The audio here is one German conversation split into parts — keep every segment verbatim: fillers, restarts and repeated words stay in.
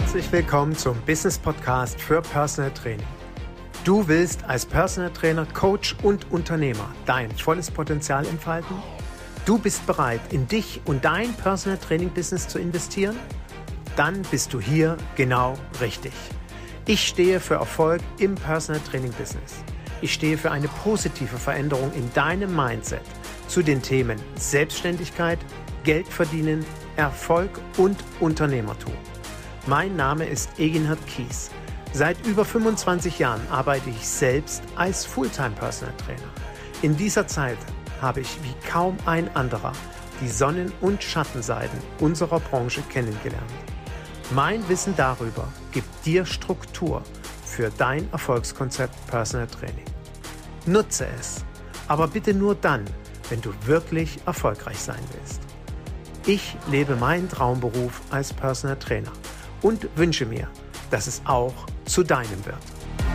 Herzlich willkommen zum Business Podcast für Personal Training. Du willst als Personal Trainer, Coach und Unternehmer dein volles Potenzial entfalten? Du bist bereit, in dich und dein Personal Training Business zu investieren? Dann bist du hier genau richtig. Ich stehe für Erfolg im Personal Training Business. Ich stehe für eine positive Veränderung in deinem Mindset zu den Themen Selbstständigkeit, Geld verdienen, Erfolg und Unternehmertum. Mein Name ist Eginhard Kies. Seit über fünfundzwanzig Jahren arbeite ich selbst als Fulltime-Personal Trainer. In dieser Zeit habe ich wie kaum ein anderer die Sonnen- und Schattenseiten unserer Branche kennengelernt. Mein Wissen darüber gibt dir Struktur für dein Erfolgskonzept Personal Training. Nutze es, aber bitte nur dann, wenn du wirklich erfolgreich sein willst. Ich lebe meinen Traumberuf als Personal Trainer und wünsche mir, dass es auch zu deinem wird.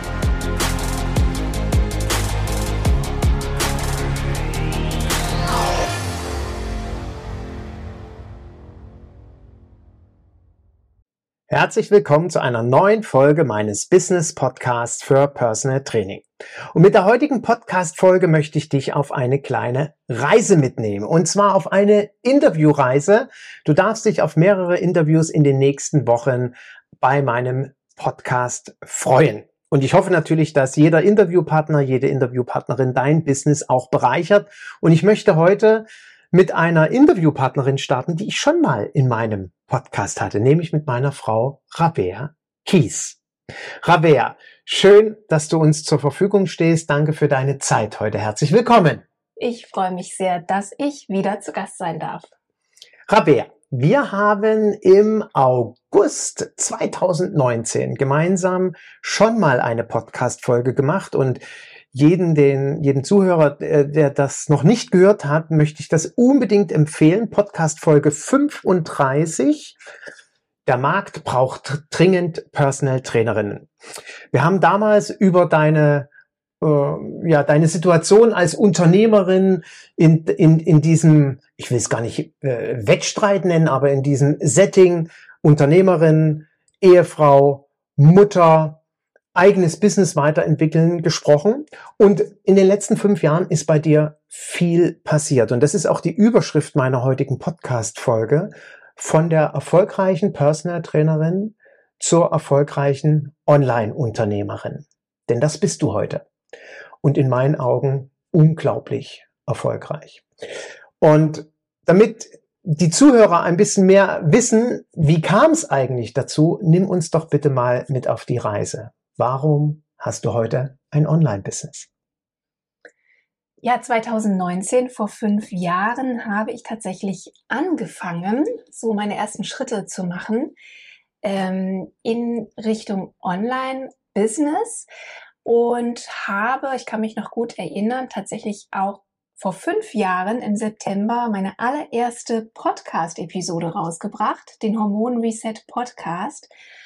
Herzlich willkommen zu einer neuen Folge meines Business Podcasts für Personal Training. Und mit der heutigen Podcast-Folge möchte ich dich auf eine kleine Reise mitnehmen. Und zwar auf eine Interviewreise. Du darfst dich auf mehrere Interviews in den nächsten Wochen bei meinem Podcast freuen. Und ich hoffe natürlich, dass jeder Interviewpartner, jede Interviewpartnerin dein Business auch bereichert. Und ich möchte heute mit einer Interviewpartnerin starten, die ich schon mal in meinem Podcast hatte, nämlich mit meiner Frau Rabea Kies. Rabea, schön, dass du uns zur Verfügung stehst. Danke für deine Zeit heute. Herzlich willkommen. Ich freue mich sehr, dass ich wieder zu Gast sein darf. Rabea, wir haben im August zweitausendneunzehn gemeinsam schon mal eine Podcast-Folge gemacht und jeden, den, jeden Zuhörer, der das noch nicht gehört hat, möchte ich das unbedingt empfehlen. Podcast-Folge fünfunddreißig. Der Markt braucht dringend Personal Trainerinnen. Wir haben damals über deine, äh, ja, deine Situation als Unternehmerin in, in, in diesem, ich will es gar nicht äh, Wettstreit nennen, aber in diesem Setting, Unternehmerin, Ehefrau, Mutter, eigenes Business weiterentwickeln gesprochen. Und in den letzten fünf Jahren ist bei dir viel passiert. Und das ist auch die Überschrift meiner heutigen Podcast-Folge: von der erfolgreichen Personal Trainerin zur erfolgreichen Online-Unternehmerin. Denn das bist du heute. Und in meinen Augen unglaublich erfolgreich. Und damit die Zuhörer ein bisschen mehr wissen, wie kam es eigentlich dazu, nimm uns doch bitte mal mit auf die Reise. Warum hast du heute ein Online-Business? Ja, zweitausendneunzehn, vor fünf Jahren, habe ich tatsächlich angefangen, so meine ersten Schritte zu machen ähm, in Richtung Online-Business und habe, ich kann mich noch gut erinnern, tatsächlich auch vor fünf Jahren im September meine allererste Podcast-Episode rausgebracht, den Hormon-Reset-Podcast.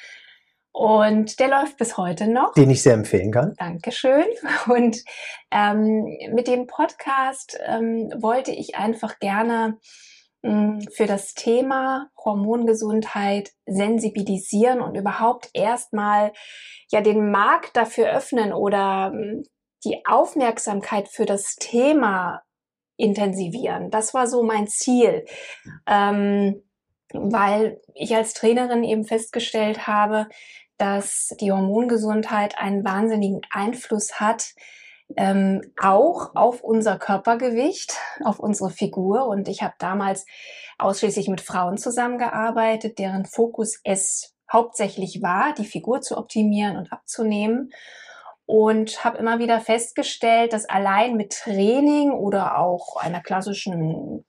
Und der läuft bis heute noch. Den ich sehr empfehlen kann. Dankeschön. Und ähm, mit dem Podcast ähm, wollte ich einfach gerne mh, für das Thema Hormongesundheit sensibilisieren und überhaupt erstmal ja den Markt dafür öffnen oder mh, die Aufmerksamkeit für das Thema intensivieren. Das war so mein Ziel. Ähm, weil ich als Trainerin eben festgestellt habe, dass die Hormongesundheit einen wahnsinnigen Einfluss hat, ähm, auch auf unser Körpergewicht, auf unsere Figur. Und ich habe damals ausschließlich mit Frauen zusammengearbeitet, deren Fokus es hauptsächlich war, die Figur zu optimieren und abzunehmen. Und habe immer wieder festgestellt, dass allein mit Training oder auch einer klassischen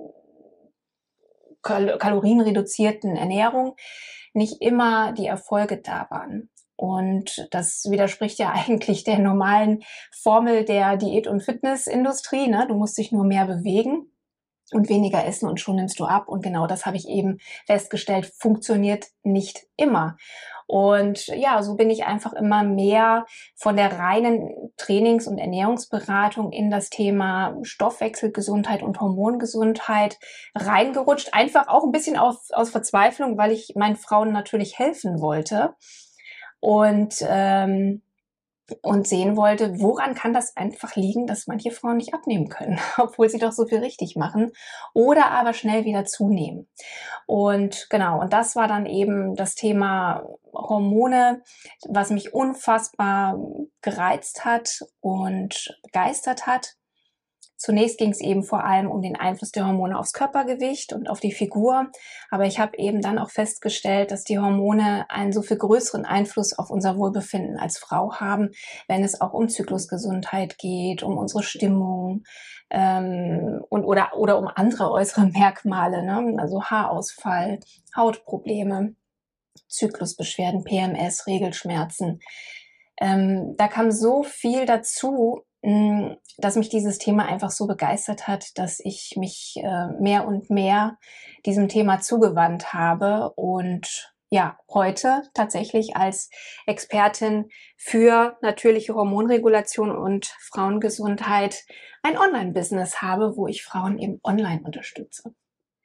kal- kalorienreduzierten Ernährung nicht immer die Erfolge da waren. Und das widerspricht ja eigentlich der normalen Formel der Diät- und Fitnessindustrie, ne? Du musst dich nur mehr bewegen. und weniger essen und schon nimmst du ab. Und genau das habe ich eben festgestellt, funktioniert nicht immer. Und ja, so bin ich einfach immer mehr von der reinen Trainings- und Ernährungsberatung in das Thema Stoffwechselgesundheit und Hormongesundheit reingerutscht. Einfach auch ein bisschen aus, aus Verzweiflung, weil ich meinen Frauen natürlich helfen wollte. Und ähm, und sehen wollte, woran kann das einfach liegen, dass manche Frauen nicht abnehmen können, obwohl sie doch so viel richtig machen oder aber schnell wieder zunehmen. Und genau, und das war dann eben das Thema Hormone, was mich unfassbar gereizt hat und begeistert hat. Zunächst ging es eben vor allem um den Einfluss der Hormone aufs Körpergewicht und auf die Figur. Aber ich habe eben dann auch festgestellt, dass die Hormone einen so viel größeren Einfluss auf unser Wohlbefinden als Frau haben, wenn es auch um Zyklusgesundheit geht, um unsere Stimmung ähm, und oder, oder um andere äußere Merkmale, ne? Also Haarausfall, Hautprobleme, Zyklusbeschwerden, P M S, Regelschmerzen. Ähm, da kam so viel dazu, dass mich dieses Thema einfach so begeistert hat, dass ich mich äh, mehr und mehr diesem Thema zugewandt habe und ja, heute tatsächlich als Expertin für natürliche Hormonregulation und Frauengesundheit ein Online-Business habe, wo ich Frauen eben online unterstütze.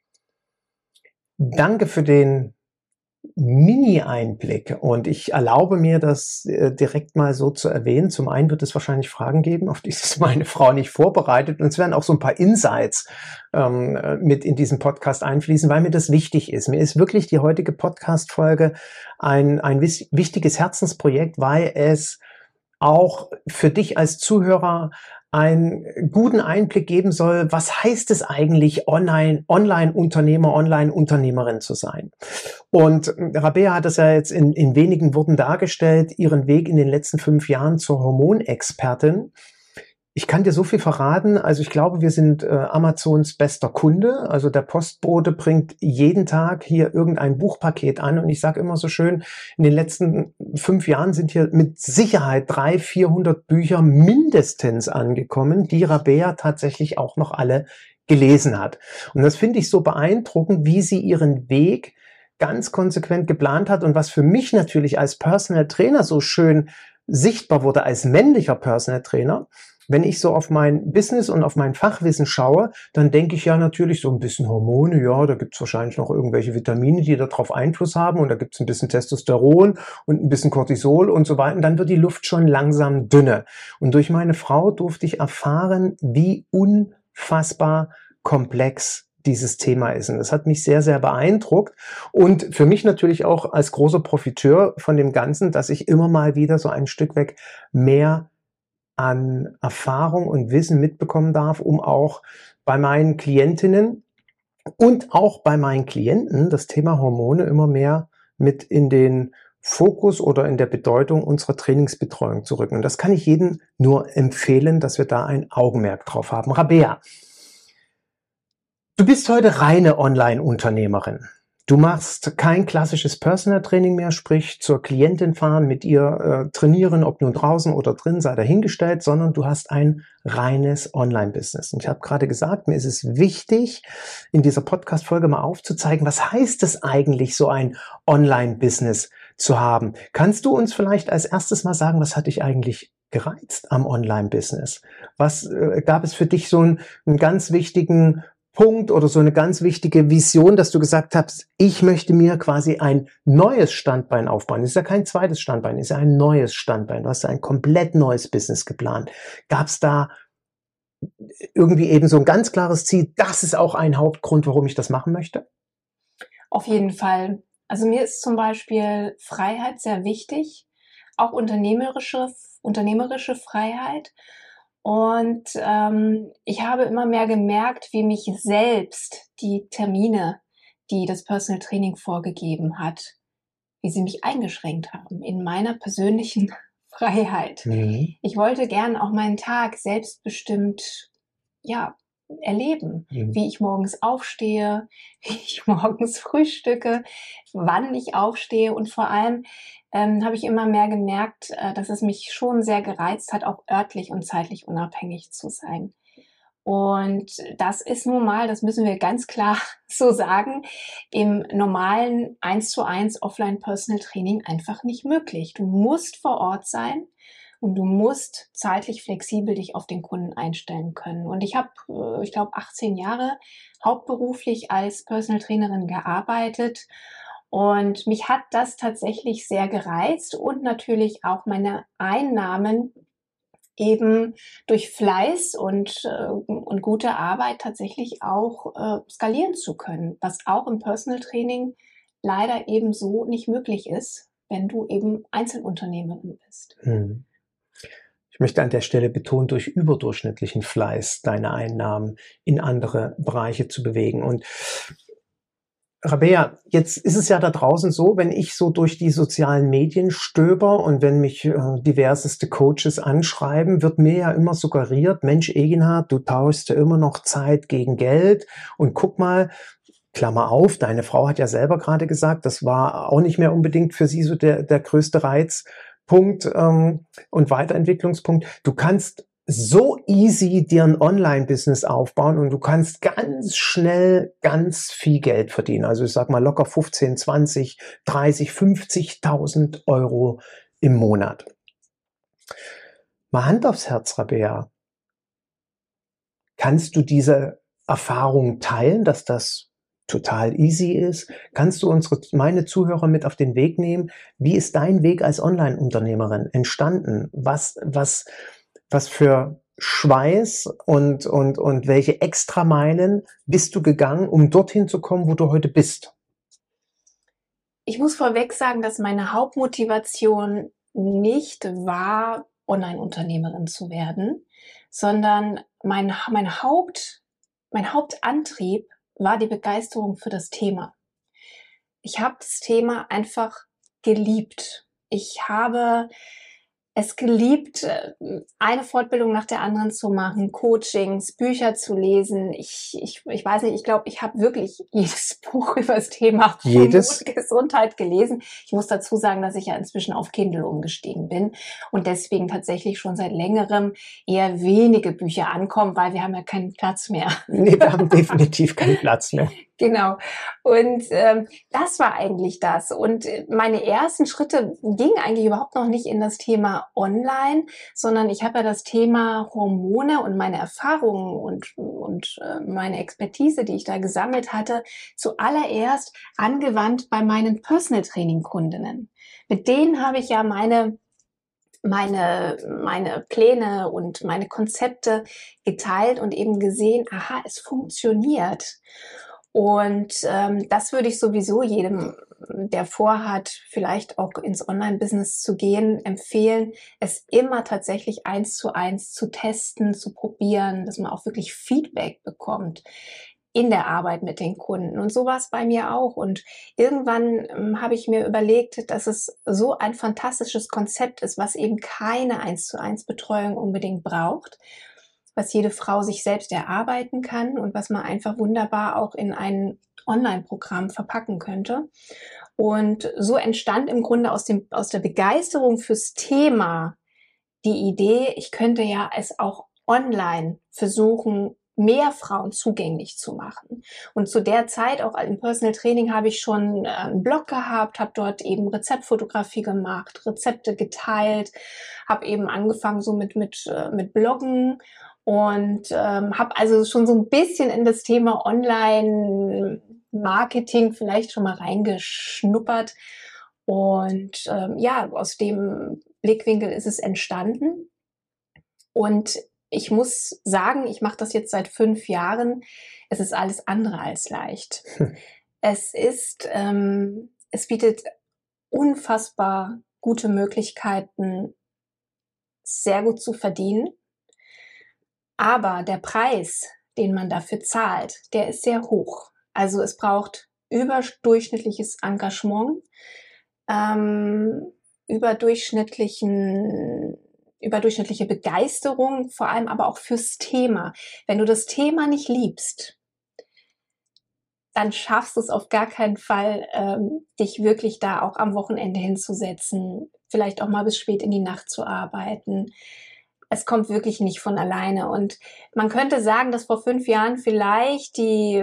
Danke für den Mini-Einblick und ich erlaube mir, das äh, direkt mal so zu erwähnen. Zum einen wird es wahrscheinlich Fragen geben, auf die ist meine Frau nicht vorbereitet, und es werden auch so ein paar Insights ähm, mit in diesen Podcast einfließen, weil mir das wichtig ist. Mir ist wirklich die heutige Podcast-Folge ein, ein wichtiges Herzensprojekt, weil es auch für dich als Zuhörer einen guten Einblick geben soll, was heißt es eigentlich, Online, Online-Unternehmer, Online-Unternehmerin zu sein. Und Rabea hat es ja jetzt in, in wenigen Worten dargestellt, ihren Weg in den letzten fünf Jahren zur Hormonexpertin. Ich kann dir so viel verraten, also ich glaube, wir sind äh, Amazons bester Kunde. Also der Postbote bringt jeden Tag hier irgendein Buchpaket an und ich sage immer so schön, in den letzten fünf Jahren sind hier mit Sicherheit dreihundert, vierhundert Bücher mindestens angekommen, die Rabea tatsächlich auch noch alle gelesen hat. Und das finde ich so beeindruckend, wie sie ihren Weg ganz konsequent geplant hat und was für mich natürlich als Personal Trainer so schön sichtbar wurde, als männlicher Personal Trainer. Wenn ich so auf mein Business und auf mein Fachwissen schaue, dann denke ich ja natürlich so ein bisschen Hormone, ja, da gibt es wahrscheinlich noch irgendwelche Vitamine, die darauf Einfluss haben und da gibt es ein bisschen Testosteron und ein bisschen Cortisol und so weiter. Und dann wird die Luft schon langsam dünner. Und durch meine Frau durfte ich erfahren, wie unfassbar komplex dieses Thema ist. Und das hat mich sehr, sehr beeindruckt. Und für mich natürlich auch als großer Profiteur von dem Ganzen, dass ich immer mal wieder so ein Stück weg mehr an Erfahrung und Wissen mitbekommen darf, um auch bei meinen Klientinnen und auch bei meinen Klienten das Thema Hormone immer mehr mit in den Fokus oder in der Bedeutung unserer Trainingsbetreuung zu rücken. Und das kann ich jedem nur empfehlen, dass wir da ein Augenmerk drauf haben. Rabea, du bist heute reine Online-Unternehmerin. Du machst kein klassisches Personal Training mehr, sprich zur Klientin fahren, mit ihr äh, trainieren, ob nun draußen oder drin, sei dahingestellt, sondern du hast ein reines Online-Business. Und ich habe gerade gesagt, mir ist es wichtig, in dieser Podcast-Folge mal aufzuzeigen, was heißt es eigentlich, so ein Online-Business zu haben. Kannst du uns vielleicht als erstes mal sagen, was hat dich eigentlich gereizt am Online-Business? Was äh, gab es für dich so einen, einen ganz wichtigen Punkt oder so eine ganz wichtige Vision, dass du gesagt hast, ich möchte mir quasi ein neues Standbein aufbauen. Das ist ja kein zweites Standbein, das ist ja ein neues Standbein. Du hast ein komplett neues Business geplant. Gab es da irgendwie eben so ein ganz klares Ziel, das ist auch ein Hauptgrund, warum ich das machen möchte? Auf jeden Fall. Also mir ist zum Beispiel Freiheit sehr wichtig, auch unternehmerische, unternehmerische Freiheit. Und ähm, ich habe immer mehr gemerkt, wie mich selbst die Termine, die das Personal Training vorgegeben hat, wie sie mich eingeschränkt haben in meiner persönlichen Freiheit. Mhm. Ich wollte gern auch meinen Tag selbstbestimmt, ja, erleben, Mhm. wie ich morgens aufstehe, wie ich morgens frühstücke, wann ich aufstehe und vor allem ähm, habe ich immer mehr gemerkt, äh, dass es mich schon sehr gereizt hat, auch örtlich und zeitlich unabhängig zu sein. Und das ist nun mal, das müssen wir ganz klar so sagen, im normalen eins zu eins Offline-Personal-Training einfach nicht möglich. Du musst vor Ort sein und du musst zeitlich flexibel dich auf den Kunden einstellen können. Und ich habe, ich glaube, achtzehn Jahre hauptberuflich als Personal Trainerin gearbeitet. Und mich hat das tatsächlich sehr gereizt und natürlich auch meine Einnahmen eben durch Fleiß und, äh, und gute Arbeit tatsächlich auch äh, skalieren zu können, was auch im Personal Training leider eben so nicht möglich ist, wenn du eben Einzelunternehmerin bist. Hm. Ich möchte an der Stelle betonen, durch überdurchschnittlichen Fleiß deine Einnahmen in andere Bereiche zu bewegen. Und Rabea, jetzt ist es ja da draußen so, wenn ich so durch die sozialen Medien stöber und wenn mich äh, diverseste Coaches anschreiben, wird mir ja immer suggeriert, Mensch, Egina, du tauschst ja immer noch Zeit gegen Geld und guck mal, Klammer auf, deine Frau hat ja selber gerade gesagt, das war auch nicht mehr unbedingt für sie so der, der größte Reizpunkt ähm, und Weiterentwicklungspunkt. Du kannst so easy dir ein Online-Business aufbauen und du kannst ganz schnell ganz viel Geld verdienen. Also ich sag mal locker fünfzehn, zwanzig, dreißig, fünfzigtausend Euro im Monat. Mal Hand aufs Herz, Rabea. Kannst du diese Erfahrung teilen, dass das total easy ist? Kannst du unsere, meine Zuhörer mit auf den Weg nehmen? Wie ist dein Weg als Online-Unternehmerin entstanden? Was, was, was für Schweiß und, und, und welche Extrameilen bist du gegangen, um dorthin zu kommen, wo du heute bist? Ich muss vorweg sagen, dass meine Hauptmotivation nicht war, Online-Unternehmerin zu werden, sondern mein, mein Haupt, mein Hauptantrieb war die Begeisterung für das Thema. Ich habe das Thema einfach geliebt. Ich habe es geliebt, eine Fortbildung nach der anderen zu machen, Coachings, Bücher zu lesen. Ich, ich, ich weiß nicht, ich glaube, ich habe wirklich jedes Buch über das Thema Jedes? Gesundheit gelesen. Ich muss dazu sagen, dass ich ja inzwischen auf Kindle umgestiegen bin und deswegen tatsächlich schon seit längerem eher wenige Bücher ankommen, weil wir haben ja keinen Platz mehr. Nee, wir haben definitiv keinen Platz mehr. Genau. Und ähm, das war eigentlich das. Und meine ersten Schritte gingen eigentlich überhaupt noch nicht in das Thema Online, sondern ich habe ja das Thema Hormone und meine Erfahrungen und, und äh, meine Expertise, die ich da gesammelt hatte, zuallererst angewandt bei meinen Personal Training Kundinnen. Mit denen habe ich ja meine meine, meine Pläne und meine Konzepte geteilt und eben gesehen, aha, es funktioniert. Und ähm, das würde ich sowieso jedem, der vorhat, vielleicht auch ins Online-Business zu gehen, empfehlen, es immer tatsächlich eins zu eins zu testen, zu probieren, dass man auch wirklich Feedback bekommt in der Arbeit mit den Kunden. Und so war es bei mir auch. Und irgendwann ähm, habe ich mir überlegt, dass es so ein fantastisches Konzept ist, was eben keine eins zu eins Betreuung unbedingt braucht, was jede Frau sich selbst erarbeiten kann und was man einfach wunderbar auch in ein Online-Programm verpacken könnte. Und so entstand im Grunde aus dem, aus der Begeisterung fürs Thema die Idee, ich könnte ja es auch online versuchen, mehr Frauen zugänglich zu machen. Und zu der Zeit, auch im Personal Training, habe ich schon einen Blog gehabt, habe dort eben Rezeptfotografie gemacht, Rezepte geteilt, habe eben angefangen so mit, mit, mit Bloggen und ähm, habe also schon so ein bisschen in das Thema Online-Marketing vielleicht schon mal reingeschnuppert. Und ähm, ja, aus dem Blickwinkel ist es entstanden. Und ich muss sagen, ich mache das jetzt seit fünf Jahren. Es ist alles andere als leicht. Hm. Es ist, ähm, es bietet unfassbar gute Möglichkeiten, sehr gut zu verdienen. Aber der Preis, den man dafür zahlt, der ist sehr hoch. Also es braucht überdurchschnittliches Engagement, ähm, überdurchschnittlichen überdurchschnittliche Begeisterung, vor allem aber auch fürs Thema. Wenn du das Thema nicht liebst, dann schaffst du es auf gar keinen Fall, ähm, dich wirklich da auch am Wochenende hinzusetzen, vielleicht auch mal bis spät in die Nacht zu arbeiten. es kommt wirklich nicht von alleine. Und man könnte sagen, dass vor fünf Jahren vielleicht die,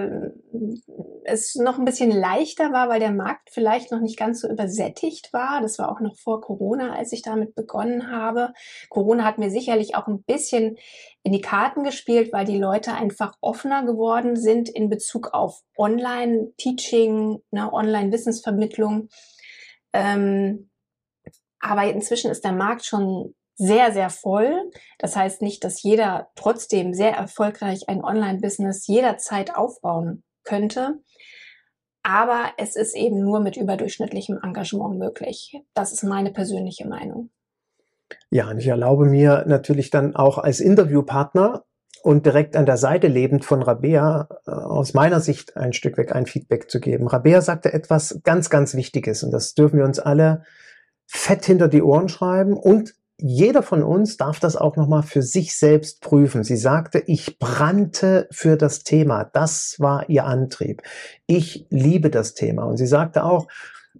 es noch ein bisschen leichter war, weil der Markt vielleicht noch nicht ganz so übersättigt war. Das war auch noch vor Corona, als ich damit begonnen habe. Corona hat mir sicherlich auch ein bisschen in die Karten gespielt, weil die Leute einfach offener geworden sind in Bezug auf Online-Teaching, ne, Online-Wissensvermittlung. Ähm, aber inzwischen ist der Markt schon sehr, sehr voll. Das heißt nicht, dass jeder trotzdem sehr erfolgreich ein Online-Business jederzeit aufbauen könnte. Aber es ist eben nur mit überdurchschnittlichem Engagement möglich. Das ist meine persönliche Meinung. Ja, und ich erlaube mir natürlich dann auch als Interviewpartner und direkt an der Seite lebend von Rabea äh, aus meiner Sicht ein Stück weg ein Feedback zu geben. Rabea sagte etwas ganz, ganz Wichtiges und das dürfen wir uns alle fett hinter die Ohren schreiben und jeder von uns darf das auch nochmal für sich selbst prüfen. Sie sagte, ich brannte für das Thema. Das war ihr Antrieb. Ich liebe das Thema. Und sie sagte auch,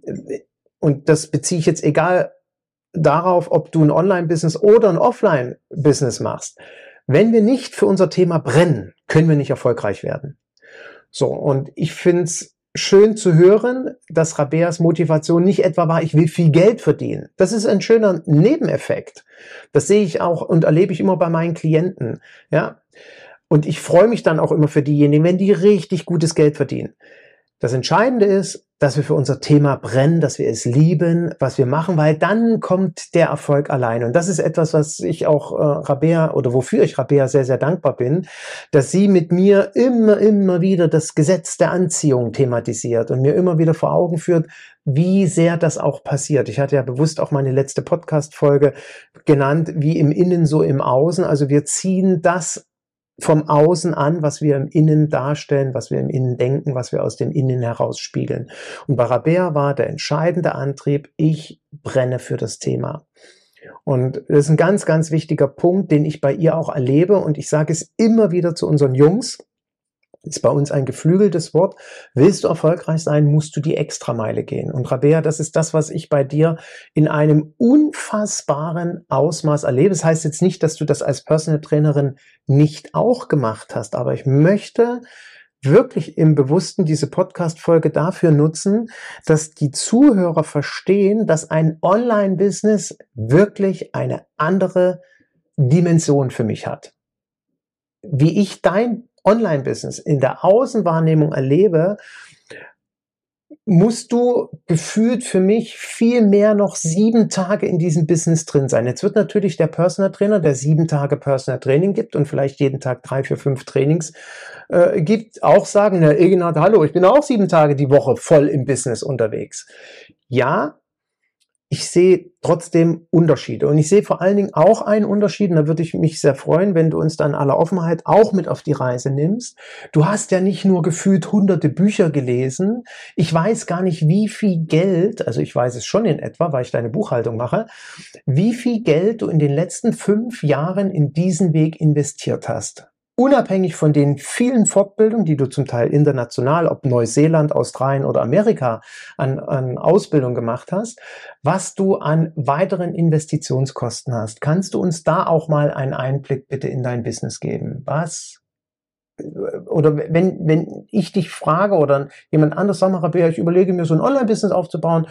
und das beziehe ich jetzt egal darauf, ob du ein Online-Business oder ein Offline-Business machst. Wenn wir nicht für unser Thema brennen, können wir nicht erfolgreich werden. So, und ich finde es schön zu hören, dass Rabeas Motivation nicht etwa war, ich will viel Geld verdienen. Das ist ein schöner Nebeneffekt. Das sehe ich auch und erlebe ich immer bei meinen Klienten. Ja, und ich freue mich dann auch immer für diejenigen, wenn die richtig gutes Geld verdienen. Das Entscheidende ist, dass wir für unser Thema brennen, dass wir es lieben, was wir machen, weil dann kommt der Erfolg allein. Und das ist etwas, was ich auch äh, Rabea oder wofür ich Rabea sehr, sehr dankbar bin, dass sie mit mir immer, immer wieder das Gesetz der Anziehung thematisiert und mir immer wieder vor Augen führt, wie sehr das auch passiert. Ich hatte ja bewusst auch meine letzte Podcast-Folge genannt, wie im Innen, so im Außen. Also wir ziehen das vom Außen an, was wir im Innen darstellen, was wir im Innen denken, was wir aus dem Innen heraus spiegeln. Und bei Rabea war der entscheidende Antrieb, ich brenne für das Thema. Und das ist ein ganz, ganz wichtiger Punkt, den ich bei ihr auch erlebe. Und ich sage es immer wieder zu unseren Jungs, ist bei uns ein geflügeltes Wort. Willst du erfolgreich sein, musst du die Extrameile gehen. Und Rabea, das ist das, was ich bei dir in einem unfassbaren Ausmaß erlebe. Das heißt jetzt nicht, dass du das als Personal Trainerin nicht auch gemacht hast, aber ich möchte wirklich im Bewussten diese Podcast-Folge dafür nutzen, dass die Zuhörer verstehen, dass ein Online-Business wirklich eine andere Dimension für mich hat. Wie ich dein Online-Business in der Außenwahrnehmung erlebe, musst du gefühlt für mich viel mehr noch sieben Tage in diesem Business drin sein. Jetzt wird natürlich der Personal Trainer, der sieben Tage Personal Training gibt und vielleicht jeden Tag drei, vier, fünf Trainings äh, gibt, auch sagen, na Ignat, hallo, ich bin auch sieben Tage die Woche voll im Business unterwegs. Ja, ich sehe trotzdem Unterschiede und ich sehe vor allen Dingen auch einen Unterschied, und da würde ich mich sehr freuen, wenn du uns dann aller Offenheit auch mit auf die Reise nimmst. Du hast ja nicht nur gefühlt hunderte Bücher gelesen. Ich weiß gar nicht, wie viel Geld, also ich weiß es schon in etwa, weil ich deine Buchhaltung mache, wie viel Geld du in den letzten fünf Jahren in diesen Weg investiert hast. Unabhängig von den vielen Fortbildungen, die du zum Teil international, ob Neuseeland, Australien oder Amerika, an, an Ausbildung gemacht hast, was du an weiteren Investitionskosten hast. Kannst du uns da auch mal einen Einblick bitte in dein Business geben? Was, oder wenn, wenn ich dich frage oder jemand anderes, sag mal, Rabea, ich überlege mir so ein Online-Business aufzubauen,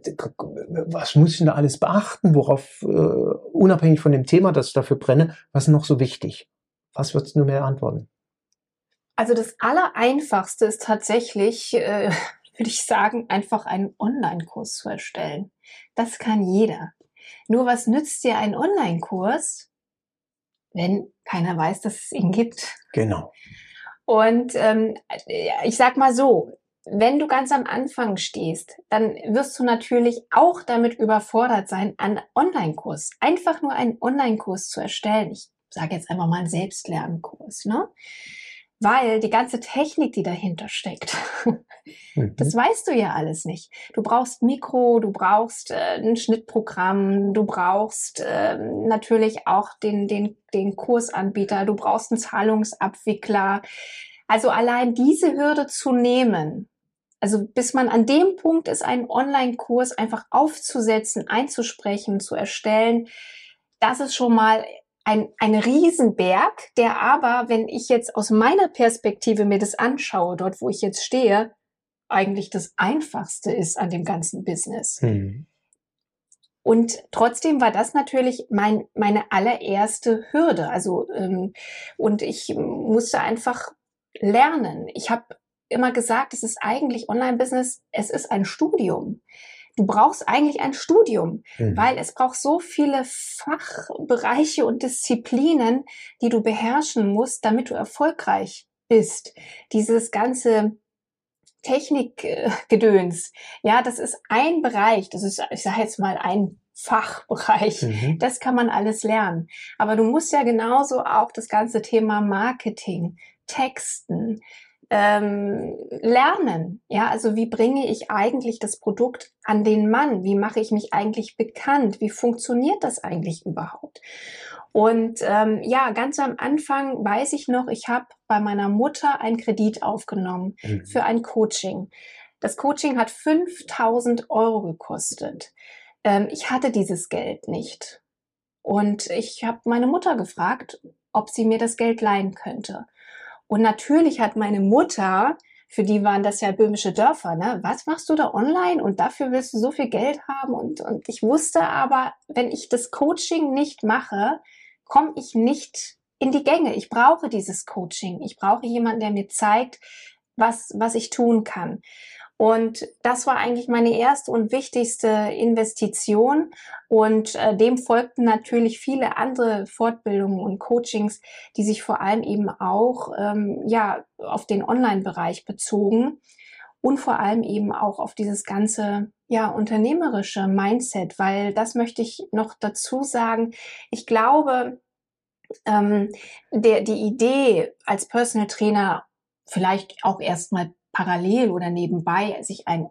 was muss ich denn da alles beachten? Worauf, uh, unabhängig von dem Thema, das ich dafür brenne, was ist noch so wichtig? Was würdest du mir antworten? Also das Allereinfachste ist tatsächlich, äh, würde ich sagen, einfach einen Online-Kurs zu erstellen. Das kann jeder. Nur was nützt dir ein Online-Kurs, wenn keiner weiß, dass es ihn gibt? Genau. Und ähm, ich sag mal so, wenn du ganz am Anfang stehst, dann wirst du natürlich auch damit überfordert sein, einen Online-Kurs, einfach nur einen Online-Kurs zu erstellen. Ich sage jetzt einfach mal einen Selbstlernkurs, ne? Weil die ganze Technik, die dahinter steckt, mhm. das weißt du ja alles nicht. Du brauchst Mikro, du brauchst äh, ein Schnittprogramm, du brauchst äh, natürlich auch den, den, den Kursanbieter, du brauchst einen Zahlungsabwickler. Also allein diese Hürde zu nehmen, also bis man an dem Punkt ist, einen Online-Kurs einfach aufzusetzen, einzusprechen, zu erstellen, das ist schon mal ein, ein Riesenberg, der aber, wenn ich jetzt aus meiner Perspektive mir das anschaue, dort wo ich jetzt stehe, eigentlich das Einfachste ist an dem ganzen Business. Mhm. Und trotzdem war das natürlich mein, meine allererste Hürde. Also ähm, und ich musste einfach lernen. Ich habe immer gesagt, es ist eigentlich Online-Business, es ist ein Studium. Du brauchst eigentlich ein Studium, Mhm. weil es braucht so viele Fachbereiche und Disziplinen, die du beherrschen musst, damit du erfolgreich bist. Dieses ganze Technikgedöns, ja, das ist ein Bereich, das ist, ich sage jetzt mal, ein Fachbereich. Mhm. Das kann man alles lernen. Aber du musst ja genauso auch das ganze Thema Marketing, Texten, ähm, lernen. Ja, also wie bringe ich eigentlich das Produkt an den Mann? Wie mache ich mich eigentlich bekannt? Wie funktioniert das eigentlich überhaupt? Und ähm, ja, ganz am Anfang weiß ich noch, ich habe bei meiner Mutter einen Kredit aufgenommen Mhm. für ein Coaching. Das Coaching hat fünftausend Euro gekostet. Ähm, ich hatte dieses Geld nicht. Und ich habe meine Mutter gefragt, ob sie mir das Geld leihen könnte. Und natürlich hat meine Mutter, für die waren das ja böhmische Dörfer, ne? Was machst du da online und dafür willst du so viel Geld haben? Und, und ich wusste aber, wenn ich das Coaching nicht mache, komme ich nicht in die Gänge. Ich brauche dieses Coaching. Ich brauche jemanden, der mir zeigt, was, was ich tun kann. Und das war eigentlich meine erste und wichtigste Investition. Und äh, dem folgten natürlich viele andere Fortbildungen und Coachings, die sich vor allem eben auch ähm, ja auf den Online-Bereich bezogen und vor allem eben auch auf dieses ganze ja unternehmerische Mindset, weil das möchte ich noch dazu sagen. Ich glaube, ähm, der die Idee als Personal Trainer vielleicht auch erstmal parallel oder nebenbei sich ein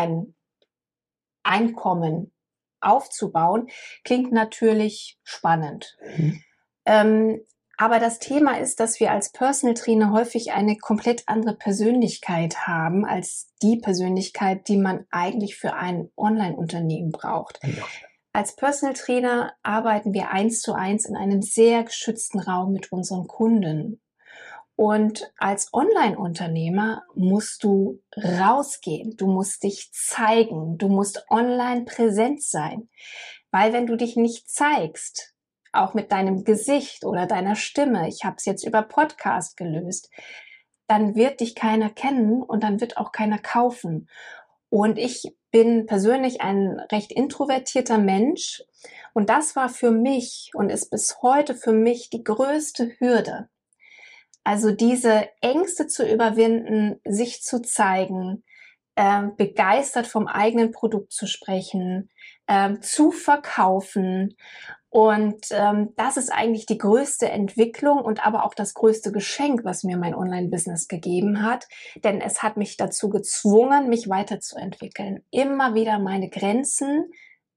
Online-Einkommen aufzubauen, klingt natürlich spannend. Mhm. Ähm, aber das Thema ist, dass wir als Personal Trainer häufig eine komplett andere Persönlichkeit haben als die Persönlichkeit, die man eigentlich für ein Online-Unternehmen braucht. Ja. Als Personal Trainer arbeiten wir eins zu eins in einem sehr geschützten Raum mit unseren Kunden. Und als Online-Unternehmer musst du rausgehen, du musst dich zeigen, du musst online präsent sein. Weil wenn du dich nicht zeigst, auch mit deinem Gesicht oder deiner Stimme, ich habe es jetzt über Podcast gelöst, dann wird dich keiner kennen und dann wird auch keiner kaufen. Und ich bin persönlich ein recht introvertierter Mensch und das war für mich und ist bis heute für mich die größte Hürde. Also diese Ängste zu überwinden, sich zu zeigen, äh, begeistert vom eigenen Produkt zu sprechen, äh, zu verkaufen. Und ähm, das ist eigentlich die größte Entwicklung und aber auch das größte Geschenk, was mir mein Online-Business gegeben hat. Denn es hat mich dazu gezwungen, mich weiterzuentwickeln, immer wieder meine Grenzen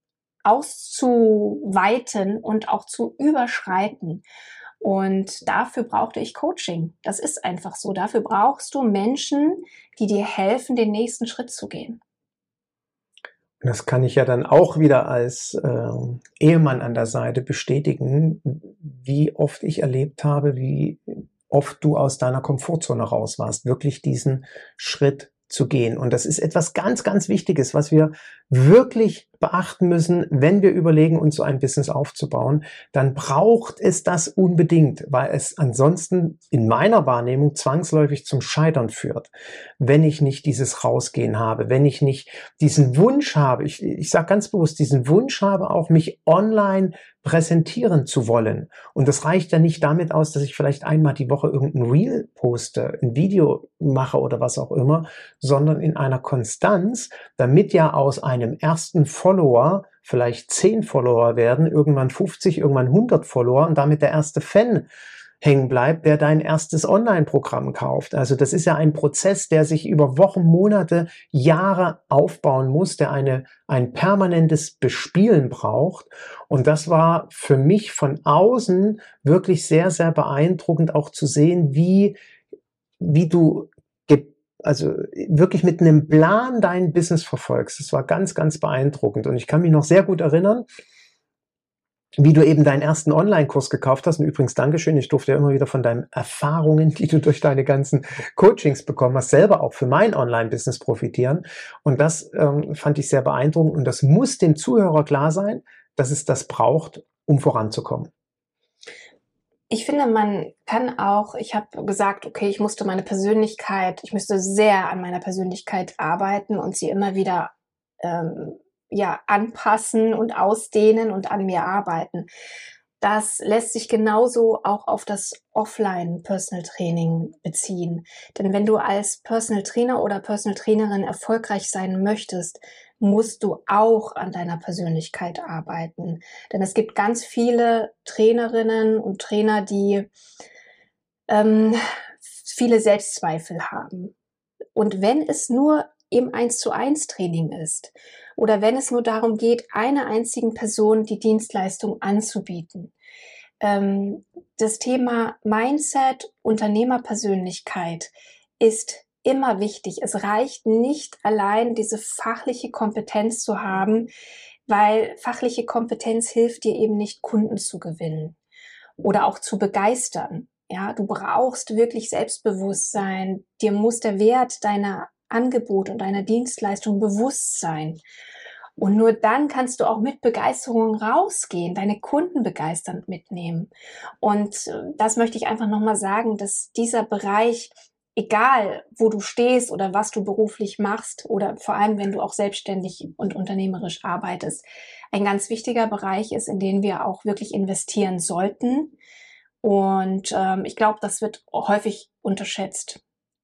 auszuweiten und auch zu überschreiten. Und dafür brauchte ich Coaching. Das ist einfach so. Dafür brauchst du Menschen, die dir helfen, den nächsten Schritt zu gehen. Das kann ich ja dann auch wieder als äh, Ehemann an der Seite bestätigen, wie oft ich erlebt habe, wie oft du aus deiner Komfortzone raus warst, wirklich diesen Schritt zu gehen. Und das ist etwas ganz, ganz Wichtiges, was wir wirklich beachten müssen, wenn wir überlegen, uns so ein Business aufzubauen, dann braucht es das unbedingt, weil es ansonsten in meiner Wahrnehmung zwangsläufig zum Scheitern führt. Wenn ich nicht dieses Rausgehen habe, wenn ich nicht diesen Wunsch habe, ich, ich sage ganz bewusst, diesen Wunsch habe, auch mich online präsentieren zu wollen. Und das reicht ja nicht damit aus, dass ich vielleicht einmal die Woche irgendein Reel poste, ein Video mache oder was auch immer, sondern in einer Konstanz, damit ja aus einem ersten Follower vielleicht zehn Follower werden, irgendwann fünfzig, irgendwann hundert Follower und damit der erste Fan hängen bleibt, der dein erstes Online-Programm kauft. Also das ist ja ein Prozess, der sich über Wochen, Monate, Jahre aufbauen muss, der eine, ein permanentes Bespielen braucht. Und das war für mich von außen wirklich sehr, sehr beeindruckend, auch zu sehen, wie, wie du also wirklich mit einem Plan dein Business verfolgst. Das war ganz, ganz beeindruckend. Und ich kann mich noch sehr gut erinnern, wie du eben deinen ersten Online-Kurs gekauft hast. Und übrigens, Dankeschön, ich durfte ja immer wieder von deinen Erfahrungen, die du durch deine ganzen Coachings bekommen hast, selber auch für mein Online-Business profitieren. Und das ähm, fand ich sehr beeindruckend. Und das muss dem Zuhörer klar sein, dass es das braucht, um voranzukommen. Ich finde, man kann auch, ich habe gesagt, okay, ich musste meine Persönlichkeit, ich müsste sehr an meiner Persönlichkeit arbeiten und sie immer wieder ähm, ja, anpassen und ausdehnen und an mir arbeiten. Das lässt sich genauso auch auf das Offline-Personal Training beziehen. Denn wenn du als Personal Trainer oder Personal Trainerin erfolgreich sein möchtest, musst du auch an deiner Persönlichkeit arbeiten. Denn es gibt ganz viele Trainerinnen und Trainer, die ähm, viele Selbstzweifel haben. Und wenn es nur im eins zu eins Training ist oder wenn es nur darum geht, einer einzigen Person die Dienstleistung anzubieten. Ähm, das Thema Mindset, Unternehmerpersönlichkeit ist immer wichtig. Es reicht nicht allein, diese fachliche Kompetenz zu haben, weil fachliche Kompetenz hilft dir eben nicht, Kunden zu gewinnen oder auch zu begeistern. Ja, du brauchst wirklich Selbstbewusstsein. Dir muss der Wert deiner Angebote und deiner Dienstleistung bewusst sein. Und nur dann kannst du auch mit Begeisterung rausgehen, deine Kunden begeisternd mitnehmen. Und das möchte ich einfach nochmal sagen, dass dieser Bereich, egal wo du stehst oder was du beruflich machst oder vor allem, wenn du auch selbstständig und unternehmerisch arbeitest, ein ganz wichtiger Bereich ist, in den wir auch wirklich investieren sollten. Und ähm, ich glaube, das wird häufig unterschätzt.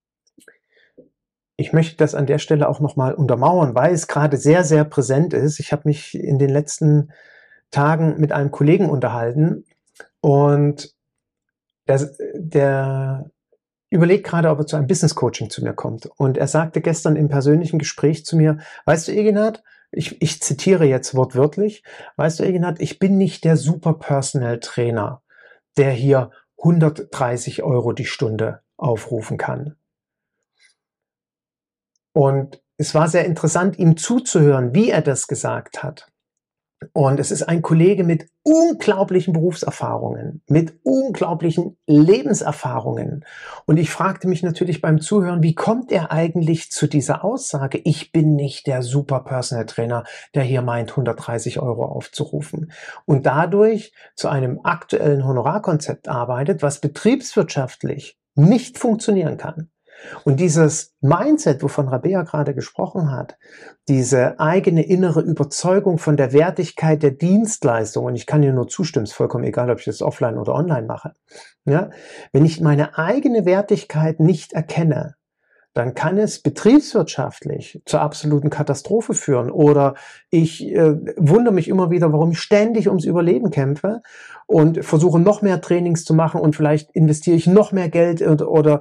Ich möchte das an der Stelle auch nochmal untermauern, weil es gerade sehr, sehr präsent ist. Ich habe mich in den letzten Tagen mit einem Kollegen unterhalten und der, der überlegt gerade, ob er zu einem Business Coaching zu mir kommt. Und er sagte gestern im persönlichen Gespräch zu mir, weißt du, Eginhard, ich, ich zitiere jetzt wortwörtlich, weißt du, Eginhard, ich bin nicht der Super Personal Trainer, der hier hundertdreißig Euro die Stunde aufrufen kann. Und es war sehr interessant, ihm zuzuhören, wie er das gesagt hat. Und es ist ein Kollege mit unglaublichen Berufserfahrungen, mit unglaublichen Lebenserfahrungen. Und ich fragte mich natürlich beim Zuhören, wie kommt er eigentlich zu dieser Aussage, ich bin nicht der Super Personal Trainer, der hier meint, hundertdreißig Euro aufzurufen. Und dadurch zu einem aktuellen Honorarkonzept arbeitet, was betriebswirtschaftlich nicht funktionieren kann. Und dieses Mindset, wovon Rabea gerade gesprochen hat, diese eigene innere Überzeugung von der Wertigkeit der Dienstleistung, und ich kann dir nur zustimmen, ist vollkommen egal, ob ich das offline oder online mache. Ja? Wenn ich meine eigene Wertigkeit nicht erkenne, dann kann es betriebswirtschaftlich zur absoluten Katastrophe führen. Oder ich äh, wundere mich immer wieder, warum ich ständig ums Überleben kämpfe und versuche noch mehr Trainings zu machen und vielleicht investiere ich noch mehr Geld oder, oder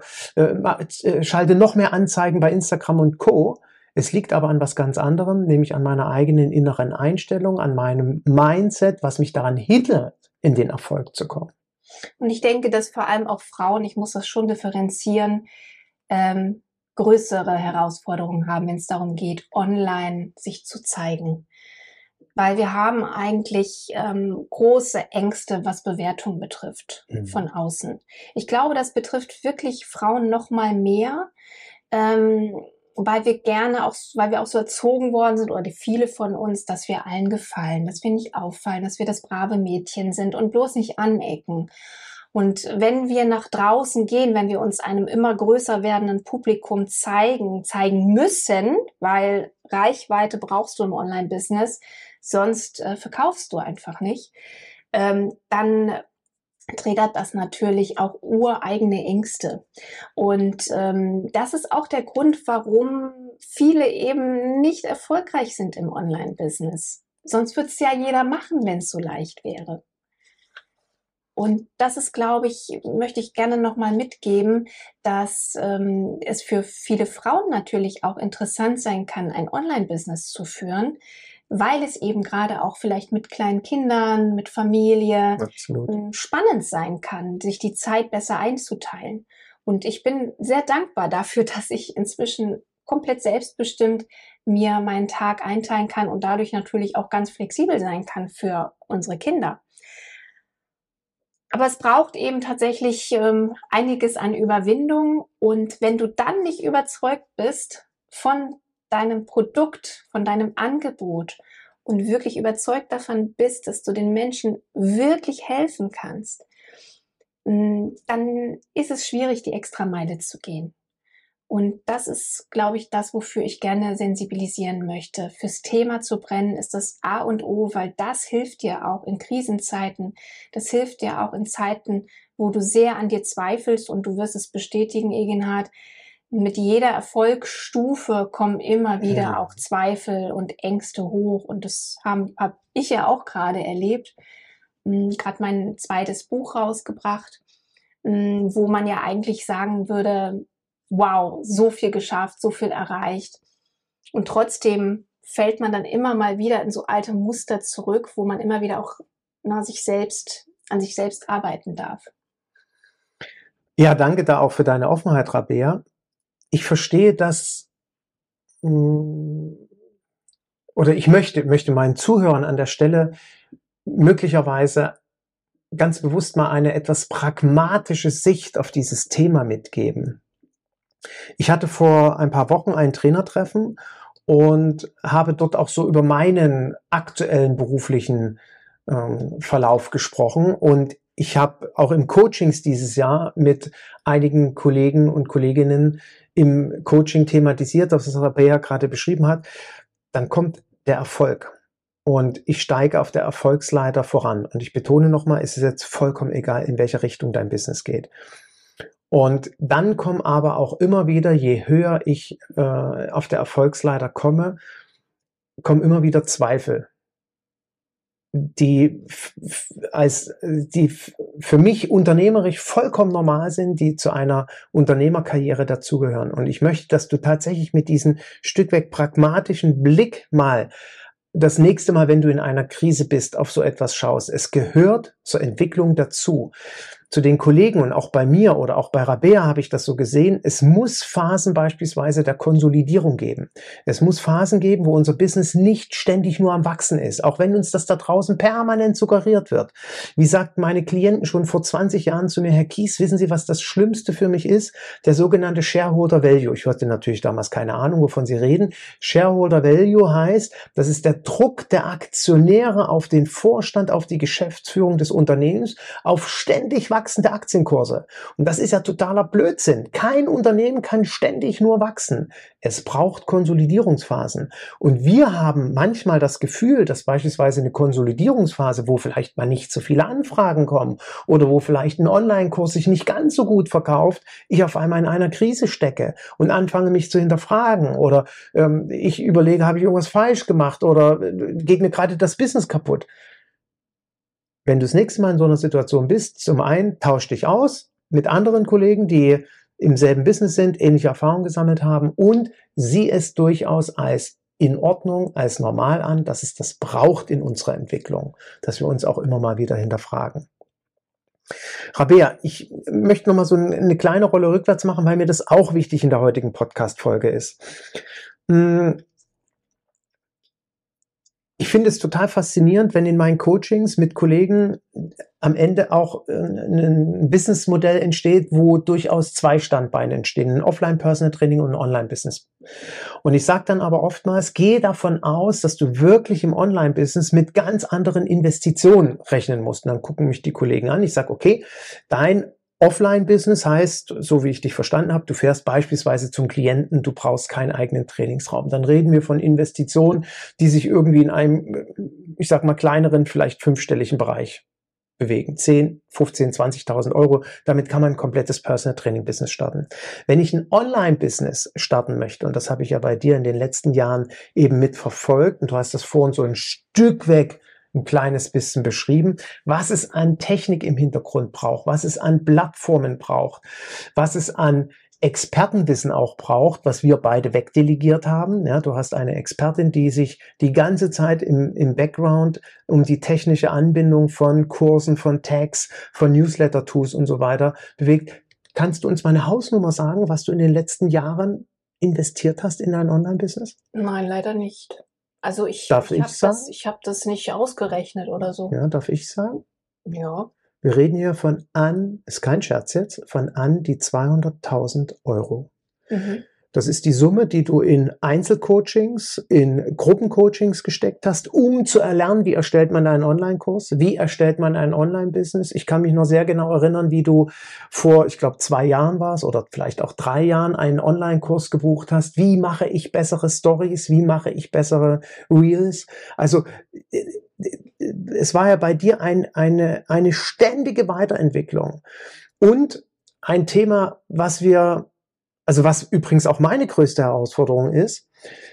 äh, schalte noch mehr Anzeigen bei Instagram und Co. Es liegt aber an was ganz anderem, nämlich an meiner eigenen inneren Einstellung, an meinem Mindset, was mich daran hindert, in den Erfolg zu kommen. Und ich denke, dass vor allem auch Frauen, ich muss das schon differenzieren, ähm, größere Herausforderungen haben, wenn es darum geht, online sich zu zeigen. Weil wir haben eigentlich ähm, große Ängste, was Bewertung betrifft, mhm. von außen. Ich glaube, das betrifft wirklich Frauen noch mal mehr, ähm, weil wir gerne auch, weil wir auch so erzogen worden sind, oder viele von uns, dass wir allen gefallen, dass wir nicht auffallen, dass wir das brave Mädchen sind und bloß nicht anecken. Und wenn wir nach draußen gehen, wenn wir uns einem immer größer werdenden Publikum zeigen, zeigen müssen, weil Reichweite brauchst du im Online-Business, sonst äh, verkaufst du einfach nicht, ähm, dann triggert das natürlich auch ureigene Ängste. Und ähm, das ist auch der Grund, warum viele eben nicht erfolgreich sind im Online-Business. Sonst würde es ja jeder machen, wenn es so leicht wäre. Und das ist, glaube ich, möchte ich gerne nochmal mitgeben, dass ähm, es für viele Frauen natürlich auch interessant sein kann, ein Online-Business zu führen, weil es eben gerade auch vielleicht mit kleinen Kindern, mit Familie Absolut. spannend sein kann, sich die Zeit besser einzuteilen. Und ich bin sehr dankbar dafür, dass ich inzwischen komplett selbstbestimmt mir meinen Tag einteilen kann und dadurch natürlich auch ganz flexibel sein kann für unsere Kinder. Aber es braucht eben tatsächlich ähm, einiges an Überwindung, und wenn du dann nicht überzeugt bist von deinem Produkt, von deinem Angebot und wirklich überzeugt davon bist, dass du den Menschen wirklich helfen kannst, dann ist es schwierig, die Extrameile zu gehen. Und das ist, glaube ich, das, wofür ich gerne sensibilisieren möchte. Fürs Thema zu brennen ist das A und O, weil das hilft dir auch in Krisenzeiten. Das hilft dir auch in Zeiten, wo du sehr an dir zweifelst, und du wirst es bestätigen, Eginhard, mit jeder Erfolgsstufe kommen immer wieder Ja. auch Zweifel und Ängste hoch. Und das habe hab ich ja auch gerade erlebt. Gerade mein zweites Buch rausgebracht, wo man ja eigentlich sagen würde, wow, so viel geschafft, so viel erreicht. Und trotzdem fällt man dann immer mal wieder in so alte Muster zurück, wo man immer wieder auch na, sich selbst, an sich selbst arbeiten darf. Ja, danke da auch für deine Offenheit, Rabea. Ich verstehe das, oder ich möchte, möchte meinen Zuhörern an der Stelle möglicherweise ganz bewusst mal eine etwas pragmatische Sicht auf dieses Thema mitgeben. Ich hatte vor ein paar Wochen ein Trainertreffen und habe dort auch so über meinen aktuellen beruflichen ähm, Verlauf gesprochen, und ich habe auch im Coachings dieses Jahr mit einigen Kollegen und Kolleginnen im Coaching thematisiert, das was Rabea gerade beschrieben hat. Dann kommt der Erfolg und ich steige auf der Erfolgsleiter voran, und ich betone nochmal, es ist jetzt vollkommen egal, in welche Richtung dein Business geht. Und dann kommen aber auch immer wieder, je höher ich äh, auf der Erfolgsleiter komme, kommen immer wieder Zweifel, die als die für mich unternehmerisch vollkommen normal sind, die zu einer Unternehmerkarriere dazugehören. Und ich möchte, dass du tatsächlich mit diesem Stück weg pragmatischen Blick mal das nächste Mal, wenn du in einer Krise bist, auf so etwas schaust. Es gehört zur Entwicklung dazu. Zu den Kollegen und auch bei mir oder auch bei Rabea habe ich das so gesehen. Es muss Phasen beispielsweise der Konsolidierung geben. Es muss Phasen geben, wo unser Business nicht ständig nur am Wachsen ist, auch wenn uns das da draußen permanent suggeriert wird. Wie sagten meine Klienten schon vor zwanzig Jahren zu mir: Herr Kies, wissen Sie, was das Schlimmste für mich ist? Der sogenannte Shareholder Value. Ich hatte natürlich damals keine Ahnung, wovon Sie reden. Shareholder Value heißt, das ist der Druck der Aktionäre auf den Vorstand, auf die Geschäftsführung des Unternehmens, auf ständig wachsende Aktienkurse. Und das ist ja totaler Blödsinn. Kein Unternehmen kann ständig nur wachsen. Es braucht Konsolidierungsphasen. Und wir haben manchmal das Gefühl, dass beispielsweise eine Konsolidierungsphase, wo vielleicht mal nicht so viele Anfragen kommen oder wo vielleicht ein Online-Kurs sich nicht ganz so gut verkauft, ich auf einmal in einer Krise stecke und anfange, mich zu hinterfragen, oder ähm, ich überlege, habe ich irgendwas falsch gemacht oder äh, geht mir gerade das Business kaputt. Wenn du das nächste Mal in so einer Situation bist, zum einen tausch dich aus mit anderen Kollegen, die im selben Business sind, ähnliche Erfahrungen gesammelt haben, und sieh es durchaus als in Ordnung, als normal an, dass es das braucht in unserer Entwicklung, dass wir uns auch immer mal wieder hinterfragen. Rabea, ich möchte noch mal so eine kleine Rolle rückwärts machen, weil mir das auch wichtig in der heutigen Podcast-Folge ist. Ich finde es total faszinierend, wenn in meinen Coachings mit Kollegen am Ende auch ein Businessmodell entsteht, wo durchaus zwei Standbeine entstehen, ein Offline-Personal-Training und ein Online-Business. Und ich sage dann aber oftmals, gehe davon aus, dass du wirklich im Online-Business mit ganz anderen Investitionen rechnen musst. Und dann gucken mich die Kollegen an, ich sage, okay, dein Offline-Business heißt, so wie ich dich verstanden habe, du fährst beispielsweise zum Klienten, du brauchst keinen eigenen Trainingsraum. Dann reden wir von Investitionen, die sich irgendwie in einem, ich sag mal, kleineren, vielleicht fünfstelligen Bereich bewegen. zehn, fünfzehn, zwanzigtausend Euro. Damit kann man ein komplettes Personal Training Business starten. Wenn ich ein Online-Business starten möchte, und das habe ich ja bei dir in den letzten Jahren eben mitverfolgt, und du hast das vorhin so ein Stück weg ein kleines bisschen beschrieben, was es an Technik im Hintergrund braucht, was es an Plattformen braucht, was es an Expertenwissen auch braucht, was wir beide wegdelegiert haben. Ja, du hast eine Expertin, die sich die ganze Zeit im, im Background um die technische Anbindung von Kursen, von Tags, von Newsletter-Tools und so weiter bewegt. Kannst du uns mal eine Hausnummer sagen, was du in den letzten Jahren investiert hast in dein Online-Business? Nein, leider nicht. Also ich, Darf ich ich habe sagen? das, ich habe das nicht ausgerechnet oder so. Ja, darf ich sagen? Ja. Wir reden hier von an, ist kein Scherz jetzt, von an die zweihunderttausend Euro. Mhm. Das ist die Summe, die du in Einzelcoachings, in Gruppencoachings gesteckt hast, um zu erlernen, wie erstellt man einen Online-Kurs, wie erstellt man ein Online-Business. Ich kann mich noch sehr genau erinnern, wie du vor, ich glaube, zwei Jahren warst oder vielleicht auch drei Jahren einen Online-Kurs gebucht hast. Wie mache ich bessere Stories? Wie mache ich bessere Reels? Also es war ja bei dir ein, eine, eine ständige Weiterentwicklung und ein Thema, was wir Also was übrigens auch meine größte Herausforderung ist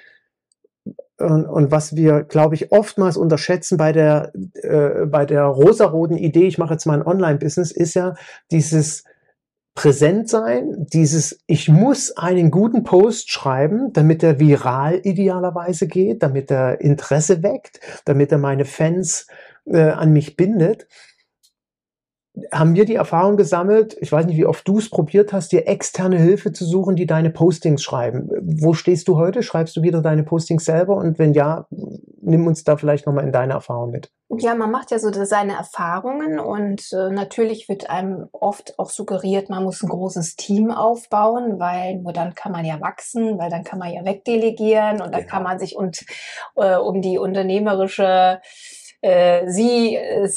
und, und was wir, glaube ich, oftmals unterschätzen bei der, äh, bei der rosaroten Idee, ich mache jetzt mal ein Online-Business, ist ja dieses Präsentsein, dieses, ich muss einen guten Post schreiben, damit er viral idealerweise geht, damit er Interesse weckt, damit er meine Fans äh, an mich bindet. Haben wir die Erfahrung gesammelt, ich weiß nicht, wie oft du es probiert hast, dir externe Hilfe zu suchen, die deine Postings schreiben. Wo stehst du heute? Schreibst du wieder deine Postings selber? Und wenn ja, nimm uns da vielleicht nochmal in deine Erfahrung mit. Ja, man macht ja so seine Erfahrungen und äh, natürlich wird einem oft auch suggeriert, man muss ein großes Team aufbauen, weil nur dann kann man ja wachsen, weil dann kann man ja wegdelegieren und dann Genau. kann man sich und, äh, um die unternehmerische äh, C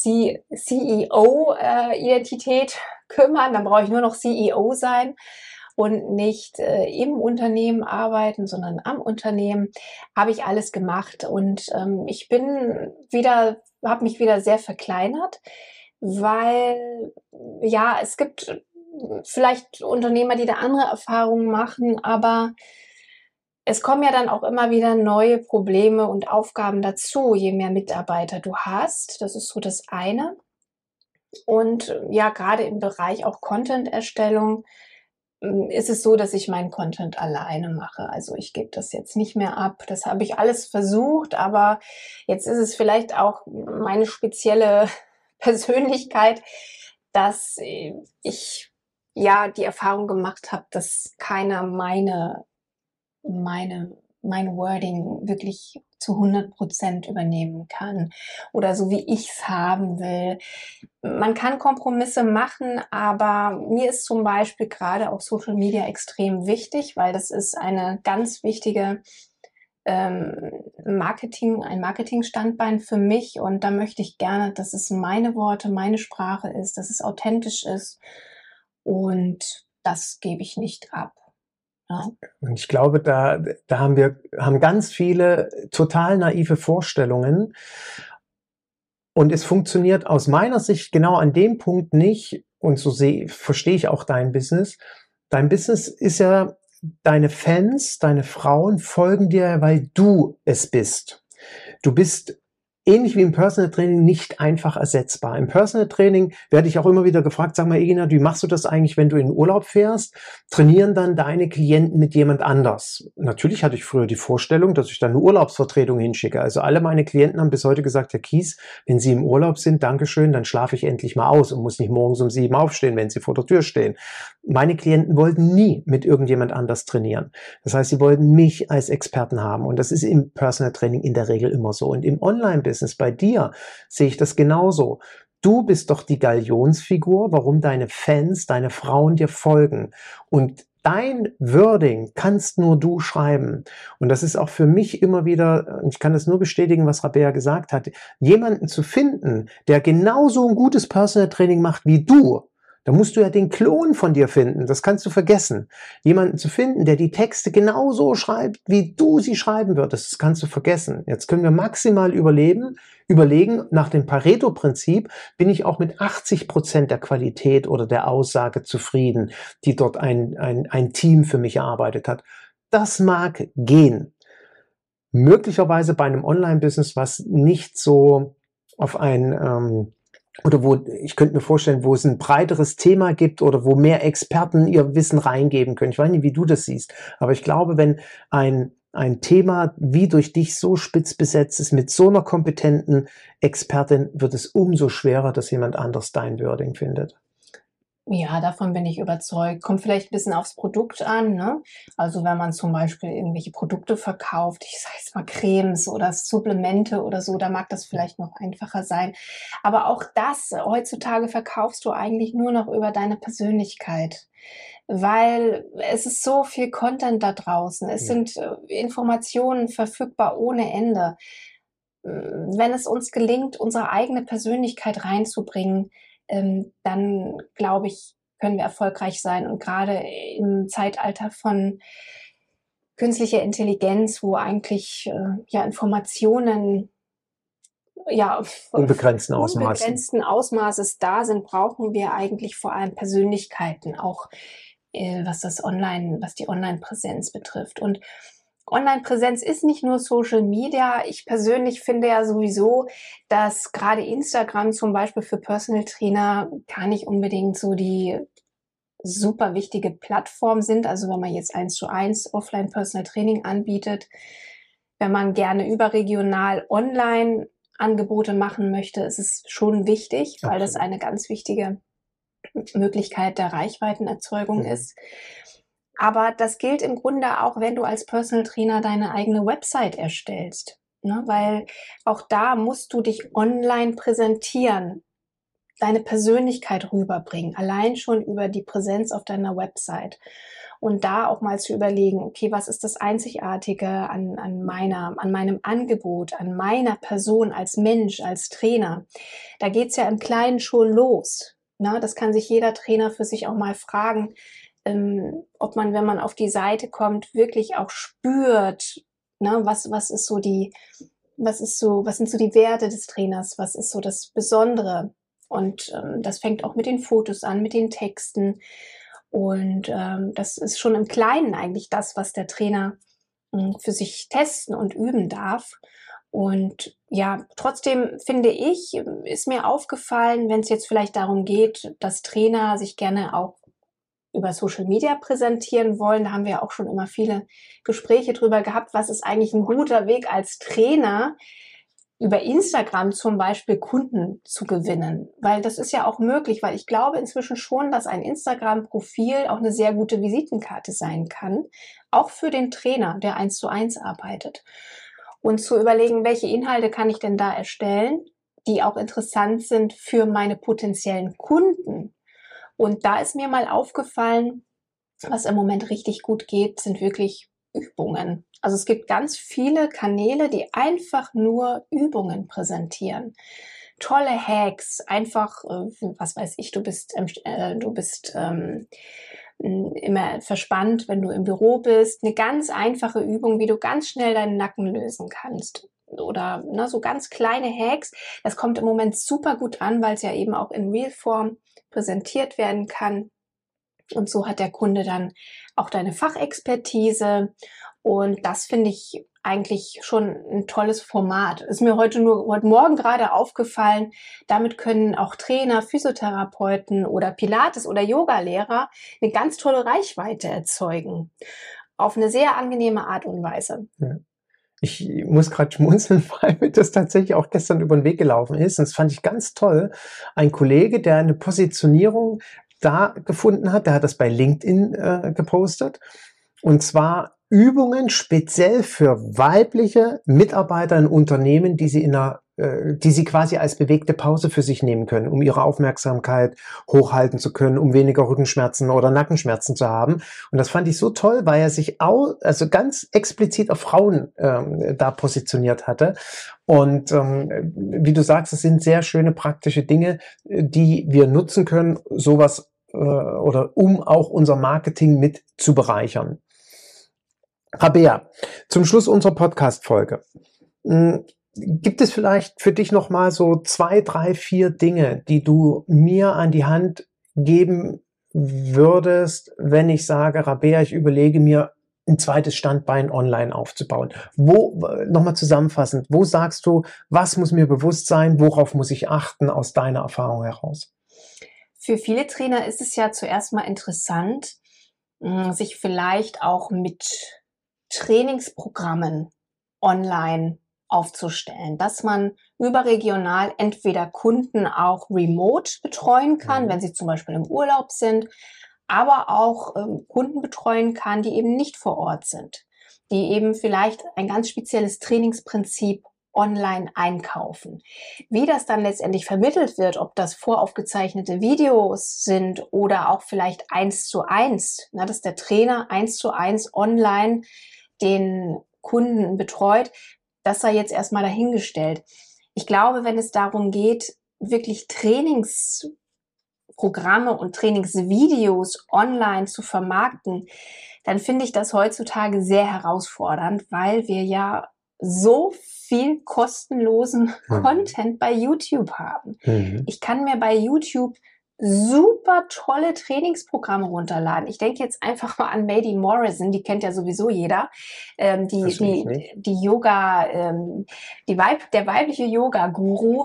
E O-Identität kümmern. Dann brauche ich nur noch C E O sein und nicht äh, im Unternehmen arbeiten, sondern am Unternehmen. Habe ich alles gemacht und ähm, ich bin wieder, habe mich wieder sehr verkleinert, weil ja, es gibt vielleicht Unternehmer, die da andere Erfahrungen machen, aber es kommen ja dann auch immer wieder neue Probleme und Aufgaben dazu, je mehr Mitarbeiter du hast. Das ist so das eine. Und ja, gerade im Bereich auch Content-Erstellung ist es so, dass ich meinen Content alleine mache. Also ich gebe das jetzt nicht mehr ab. Das habe ich alles versucht, aber jetzt ist es vielleicht auch meine spezielle Persönlichkeit, dass ich ja die Erfahrung gemacht habe, dass keiner meine meine, mein Wording wirklich zu hundert Prozent übernehmen kann oder so, wie ich es haben will. Man kann Kompromisse machen, aber mir ist zum Beispiel gerade auch Social Media extrem wichtig, weil das ist eine ganz wichtige ähm, Marketing, ein Marketingstandbein für mich und da möchte ich gerne, dass es meine Worte, meine Sprache ist, dass es authentisch ist und das gebe ich nicht ab. Ja. Und ich glaube, da, da haben wir haben ganz viele total naive Vorstellungen. Und es funktioniert aus meiner Sicht genau an dem Punkt nicht. Und so sehe, verstehe ich auch dein Business. Dein Business ist ja, deine Fans, deine Frauen folgen dir, weil du es bist. Du bist ähnlich wie im Personal Training nicht einfach ersetzbar. Im Personal Training werde ich auch immer wieder gefragt, sag mal, Egina, wie machst du das eigentlich, wenn du in den Urlaub fährst? Trainieren dann deine Klienten mit jemand anders? Natürlich hatte ich früher die Vorstellung, dass ich dann eine Urlaubsvertretung hinschicke. Also alle meine Klienten haben bis heute gesagt, Herr Kies, wenn Sie im Urlaub sind, Dankeschön, dann schlafe ich endlich mal aus und muss nicht morgens um sieben aufstehen, wenn Sie vor der Tür stehen. Meine Klienten wollten nie mit irgendjemand anders trainieren. Das heißt, sie wollten mich als Experten haben. Und das ist im Personal Training in der Regel immer so. Und im Online-Business bei dir sehe ich das genauso. Du bist doch die Galionsfigur, warum deine Fans, deine Frauen dir folgen. Und dein Wording kannst nur du schreiben. Und das ist auch für mich immer wieder, ich kann das nur bestätigen, was Rabea gesagt hat, jemanden zu finden, der genauso ein gutes Personal Training macht wie du. Da musst du ja den Klon von dir finden. Das kannst du vergessen. Jemanden zu finden, der die Texte genauso schreibt, wie du sie schreiben würdest, das kannst du vergessen. Jetzt können wir maximal überleben, überlegen, nach dem Pareto-Prinzip bin ich auch mit achtzig Prozent der Qualität oder der Aussage zufrieden, die dort ein, ein, ein Team für mich erarbeitet hat. Das mag gehen. Möglicherweise bei einem Online-Business, was nicht so auf ein... Ähm, oder wo, ich könnte mir vorstellen, wo es ein breiteres Thema gibt oder wo mehr Experten ihr Wissen reingeben können. Ich weiß nicht, wie du das siehst, aber ich glaube, wenn ein, ein Thema wie durch dich so spitz besetzt ist, mit so einer kompetenten Expertin, wird es umso schwerer, dass jemand anders dein Wording findet. Ja, davon bin ich überzeugt. Kommt vielleicht ein bisschen aufs Produkt an, ne? Also, wenn man zum Beispiel irgendwelche Produkte verkauft, ich sage jetzt mal Cremes oder Supplemente oder so, da mag das vielleicht noch einfacher sein. Aber auch das heutzutage verkaufst du eigentlich nur noch über deine Persönlichkeit, weil es ist so viel Content da draußen. Es Ja. sind, äh, Informationen verfügbar ohne Ende. Hm, wenn es uns gelingt, unsere eigene Persönlichkeit reinzubringen, ähm, dann glaube ich, können wir erfolgreich sein. Und gerade im Zeitalter von künstlicher Intelligenz, wo eigentlich äh, ja Informationen ja Unbegrenzten Ausmaßen. unbegrenzten Ausmaßes da sind, brauchen wir eigentlich vor allem Persönlichkeiten, auch äh, was das Online, was die Online-Präsenz betrifft. Und Online-Präsenz ist nicht nur Social Media. Ich persönlich finde ja sowieso, dass gerade Instagram zum Beispiel für Personal Trainer gar nicht unbedingt so die super wichtige Plattform sind. Also wenn man jetzt eins zu eins Offline Personal Training anbietet, wenn man gerne überregional online Angebote machen möchte, ist es schon wichtig, weil das Absolut. eine ganz wichtige Möglichkeit der Reichweitenerzeugung Mhm. ist. Aber das gilt im Grunde auch, wenn du als Personal Trainer deine eigene Website erstellst, ne? Weil auch da musst du dich online präsentieren, deine Persönlichkeit rüberbringen, allein schon über die Präsenz auf deiner Website. Und da auch mal zu überlegen, okay, was ist das Einzigartige an, an meiner, an meinem Angebot, an meiner Person als Mensch, als Trainer? Da geht's ja im Kleinen schon los. Ne? Das kann sich jeder Trainer für sich auch mal fragen, ähm, ob man, wenn man auf die Seite kommt, wirklich auch spürt, ne, was, was ist so die, was ist so, was sind so die Werte des Trainers, was ist so das Besondere? Und ähm, das fängt auch mit den Fotos an, mit den Texten. Und ähm, das ist schon im Kleinen eigentlich das, was der Trainer mh, für sich testen und üben darf. Und ja, trotzdem finde ich, ist mir aufgefallen, wenn es jetzt vielleicht darum geht, dass Trainer sich gerne auch über Social Media präsentieren wollen. Da haben wir auch schon immer viele Gespräche drüber gehabt, was ist eigentlich ein guter Weg als Trainer, über Instagram zum Beispiel Kunden zu gewinnen. Weil das ist ja auch möglich, weil ich glaube inzwischen schon, dass ein Instagram-Profil auch eine sehr gute Visitenkarte sein kann, auch für den Trainer, der eins zu eins arbeitet. Und zu überlegen, welche Inhalte kann ich denn da erstellen, die auch interessant sind für meine potenziellen Kunden. Und da ist mir mal aufgefallen, was im Moment richtig gut geht, sind wirklich Übungen. Also es gibt ganz viele Kanäle, die einfach nur Übungen präsentieren. Tolle Hacks, einfach, äh, was weiß ich, du bist, äh, du bist ähm, immer verspannt, wenn du im Büro bist. Eine ganz einfache Übung, wie du ganz schnell deinen Nacken lösen kannst. Oder ne, so ganz kleine Hacks. Das kommt im Moment super gut an, weil es ja eben auch in Realform präsentiert werden kann. Und so hat der Kunde dann auch deine Fachexpertise. Und das finde ich eigentlich schon ein tolles Format. Ist mir heute nur, heute Morgen gerade aufgefallen. Damit können auch Trainer, Physiotherapeuten oder Pilates- oder Yogalehrer eine ganz tolle Reichweite erzeugen. Auf eine sehr angenehme Art und Weise. Ja. Ich muss gerade schmunzeln, weil mir das tatsächlich auch gestern über den Weg gelaufen ist. Und das fand ich ganz toll. Ein Kollege, der eine Positionierung da gefunden hat, der hat das bei LinkedIn äh, gepostet. Und zwar Übungen speziell für weibliche Mitarbeiter in Unternehmen, die sie in einer, äh, die sie quasi als bewegte Pause für sich nehmen können, um ihre Aufmerksamkeit hochhalten zu können, um weniger Rückenschmerzen oder Nackenschmerzen zu haben. Und das fand ich so toll, weil er sich auch, also ganz explizit auf Frauen ähm, da positioniert hatte. Und ähm, wie du sagst, es sind sehr schöne praktische Dinge, die wir nutzen können, sowas äh, oder um auch unser Marketing mit zu bereichern. Rabea, zum Schluss unserer Podcast-Folge. Gibt es vielleicht für dich noch mal so zwei, drei, vier Dinge, die du mir an die Hand geben würdest, wenn ich sage, Rabea, ich überlege mir, ein zweites Standbein online aufzubauen? Wo, nochmal zusammenfassend, wo sagst du, was muss mir bewusst sein, worauf muss ich achten aus deiner Erfahrung heraus? Für viele Trainer ist es ja zuerst mal interessant, sich vielleicht auch mit Trainingsprogrammen online aufzustellen, dass man überregional entweder Kunden auch remote betreuen kann, Mhm. wenn sie zum Beispiel im Urlaub sind, aber auch ähm, Kunden betreuen kann, die eben nicht vor Ort sind, die eben vielleicht ein ganz spezielles Trainingsprinzip online einkaufen. Wie das dann letztendlich vermittelt wird, ob das voraufgezeichnete Videos sind oder auch vielleicht eins zu eins, na, dass der Trainer eins zu eins online den Kunden betreut, das sei jetzt erstmal dahingestellt. Ich glaube, wenn es darum geht, wirklich Trainingsprogramme und Trainingsvideos online zu vermarkten, dann finde ich das heutzutage sehr herausfordernd, weil wir ja so viel kostenlosen Mhm. Content bei YouTube haben. Mhm. Ich kann mir bei YouTube super tolle Trainingsprogramme runterladen. Ich denke jetzt einfach mal an Mady Morrison, die kennt ja sowieso jeder. Ähm, die, Das will ich die, nicht. die Yoga, ähm, die Weib, der weibliche Yoga-Guru.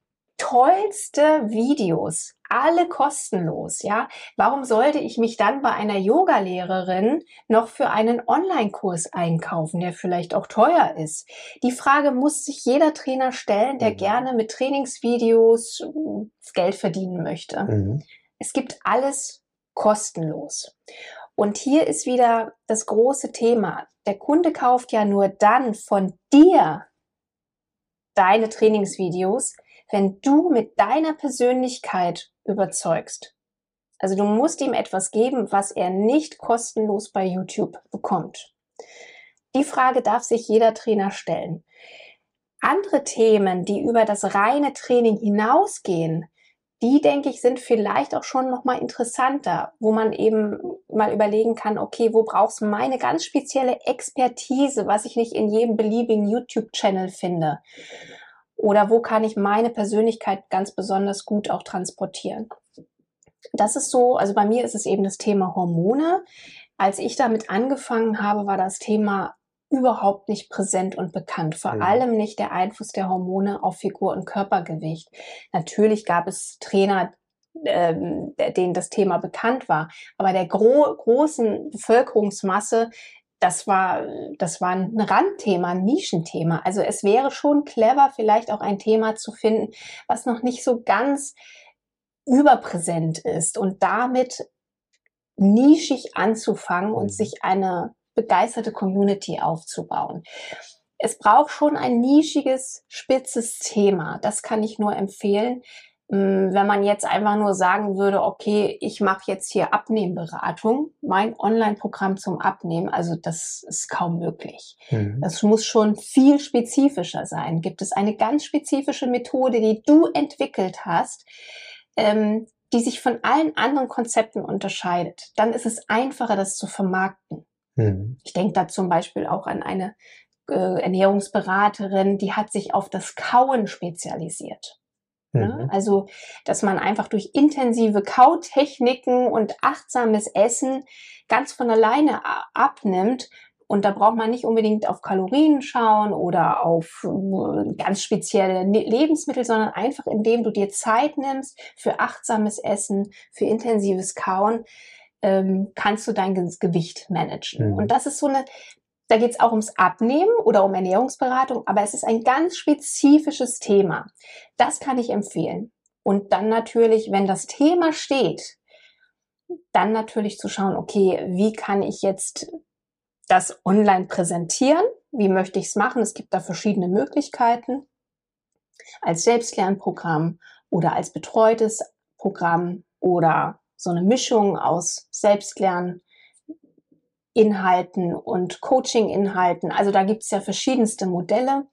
Tollste Videos, alle kostenlos, ja. Warum sollte ich mich dann bei einer Yogalehrerin noch für einen Online-Kurs einkaufen, der vielleicht auch teuer ist? Die Frage muss sich jeder Trainer stellen, der Mhm. gerne mit Trainingsvideos äh, Geld verdienen möchte. Mhm. Es gibt alles kostenlos. Und hier ist wieder das große Thema. Der Kunde kauft ja nur dann von dir deine Trainingsvideos, wenn du mit deiner Persönlichkeit überzeugst. Also du musst ihm etwas geben, was er nicht kostenlos bei YouTube bekommt. Die Frage darf sich jeder Trainer stellen. Andere Themen, die über das reine Training hinausgehen, die, denke ich, sind vielleicht auch schon noch mal interessanter, wo man eben mal überlegen kann, okay, wo brauchst du meine ganz spezielle Expertise, was ich nicht in jedem beliebigen YouTube-Channel finde? Oder wo kann ich meine Persönlichkeit ganz besonders gut auch transportieren? Das ist so, also bei mir ist es eben das Thema Hormone. Als ich damit angefangen habe, war das Thema überhaupt nicht präsent und bekannt. Vor Mhm. allem nicht der Einfluss der Hormone auf Figur und Körpergewicht. Natürlich gab es Trainer, ähm, denen das Thema bekannt war, aber der gro großen Bevölkerungsmasse, das war, das war ein Randthema, ein Nischenthema. Also es wäre schon clever, vielleicht auch ein Thema zu finden, was noch nicht so ganz überpräsent ist und damit nischig anzufangen und Mhm. sich eine begeisterte Community aufzubauen. Es braucht schon ein nischiges, spitzes Thema. Das kann ich nur empfehlen. Wenn man jetzt einfach nur sagen würde, okay, ich mache jetzt hier Abnehmberatung, mein Online-Programm zum Abnehmen, also das ist kaum möglich. Mhm. Das muss schon viel spezifischer sein. Gibt es eine ganz spezifische Methode, die du entwickelt hast, ähm, die sich von allen anderen Konzepten unterscheidet, dann ist es einfacher, das zu vermarkten. Mhm. Ich denke da zum Beispiel auch an eine äh, Ernährungsberaterin, die hat sich auf das Kauen spezialisiert. Ne? Mhm. Also, dass man einfach durch intensive Kautechniken und achtsames Essen ganz von alleine a- abnimmt. Und da braucht man nicht unbedingt auf Kalorien schauen oder auf äh, ganz spezielle Ne- Lebensmittel, sondern einfach indem du dir Zeit nimmst für achtsames Essen, für intensives Kauen, ähm, kannst du dein Ge- Gewicht managen. Mhm. Und das ist so eine, da geht es auch ums Abnehmen oder um Ernährungsberatung, aber es ist ein ganz spezifisches Thema. Das kann ich empfehlen. Und dann natürlich, wenn das Thema steht, dann natürlich zu schauen, okay, wie kann ich jetzt das online präsentieren? Wie möchte ich es machen? Es gibt da verschiedene Möglichkeiten. Als Selbstlernprogramm oder als betreutes Programm oder so eine Mischung aus Selbstlern Inhalten und Coaching-Inhalten. Also da gibt es ja verschiedenste Modelle.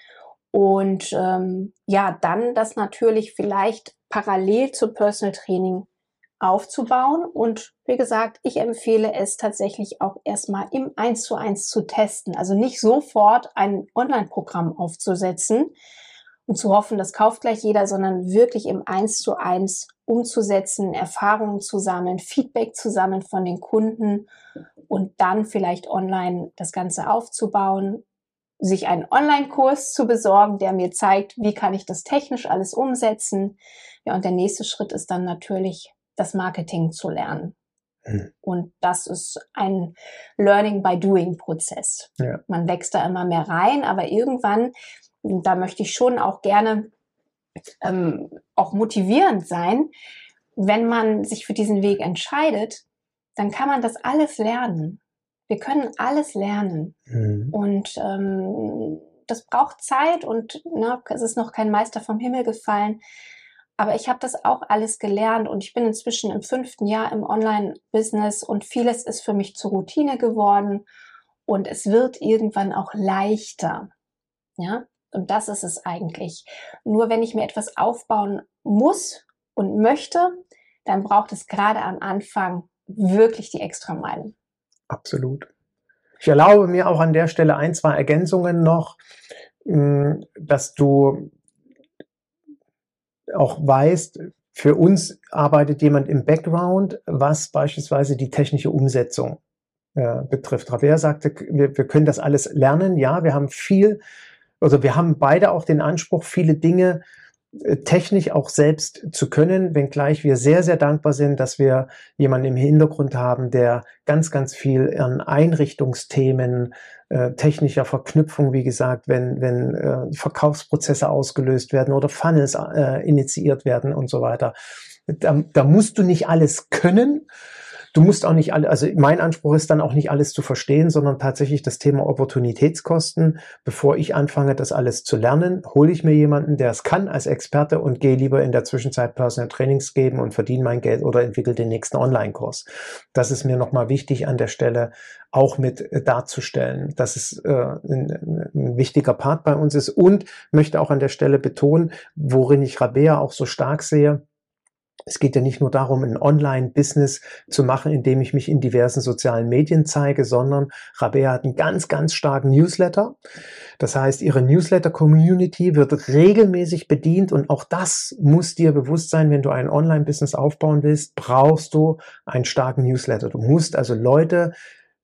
Und ähm, ja, dann das natürlich vielleicht parallel zu Personal Training aufzubauen. Und wie gesagt, ich empfehle es tatsächlich auch erstmal im eins zu eins zu testen. Also nicht sofort ein Online-Programm aufzusetzen und zu hoffen, das kauft gleich jeder, sondern wirklich im eins zu eins umzusetzen, Erfahrungen zu sammeln, Feedback zu sammeln von den Kunden und dann vielleicht online das Ganze aufzubauen, sich einen Online-Kurs zu besorgen, der mir zeigt, wie kann ich das technisch alles umsetzen. Ja, und der nächste Schritt ist dann natürlich, das Marketing zu lernen. Mhm. Und das ist ein Learning-by-Doing-Prozess. Ja. Man wächst da immer mehr rein, aber irgendwann, da möchte ich schon auch gerne ähm, auch motivierend sein, wenn man sich für diesen Weg entscheidet, dann kann man das alles lernen. Wir können alles lernen. Mhm. Und ähm, das braucht Zeit und ne, es ist noch kein Meister vom Himmel gefallen. Aber ich habe das auch alles gelernt und ich bin inzwischen im fünften Jahr im Online-Business und vieles ist für mich zur Routine geworden und es wird irgendwann auch leichter. Ja, und das ist es eigentlich. Nur wenn ich mir etwas aufbauen muss und möchte, dann braucht es gerade am Anfang wirklich die Extrameilen. Absolut. Ich erlaube mir auch an der Stelle ein, zwei Ergänzungen noch, dass du auch weißt, für uns arbeitet jemand im Background, was beispielsweise die technische Umsetzung äh, betrifft. Rabea sagte, wir, wir können das alles lernen. Ja, wir haben viel, also wir haben beide auch den Anspruch, viele Dinge äh, technisch auch selbst zu können, wenngleich wir sehr, sehr dankbar sind, dass wir jemanden im Hintergrund haben, der ganz, ganz viel an Einrichtungsthemen, äh, technischer Verknüpfung, wie gesagt, wenn, wenn äh, Verkaufsprozesse ausgelöst werden oder Funnels äh, initiiert werden und so weiter. Da, da musst du nicht alles können. Du musst auch nicht alle, also mein Anspruch ist dann auch nicht alles zu verstehen, sondern tatsächlich das Thema Opportunitätskosten. Bevor ich anfange, das alles zu lernen, hole ich mir jemanden, der es kann als Experte und gehe lieber in der Zwischenzeit Personal Trainings geben und verdiene mein Geld oder entwickle den nächsten Online-Kurs. Das ist mir nochmal wichtig an der Stelle auch mit darzustellen, dass es äh, ein, ein wichtiger Part bei uns ist und möchte auch an der Stelle betonen, worin ich Rabea auch so stark sehe. Es geht ja nicht nur darum, ein Online-Business zu machen, indem ich mich in diversen sozialen Medien zeige, sondern Rabea hat einen ganz, ganz starken Newsletter. Das heißt, ihre Newsletter-Community wird regelmäßig bedient und auch das muss dir bewusst sein, wenn du ein Online-Business aufbauen willst, brauchst du einen starken Newsletter. Du musst also Leute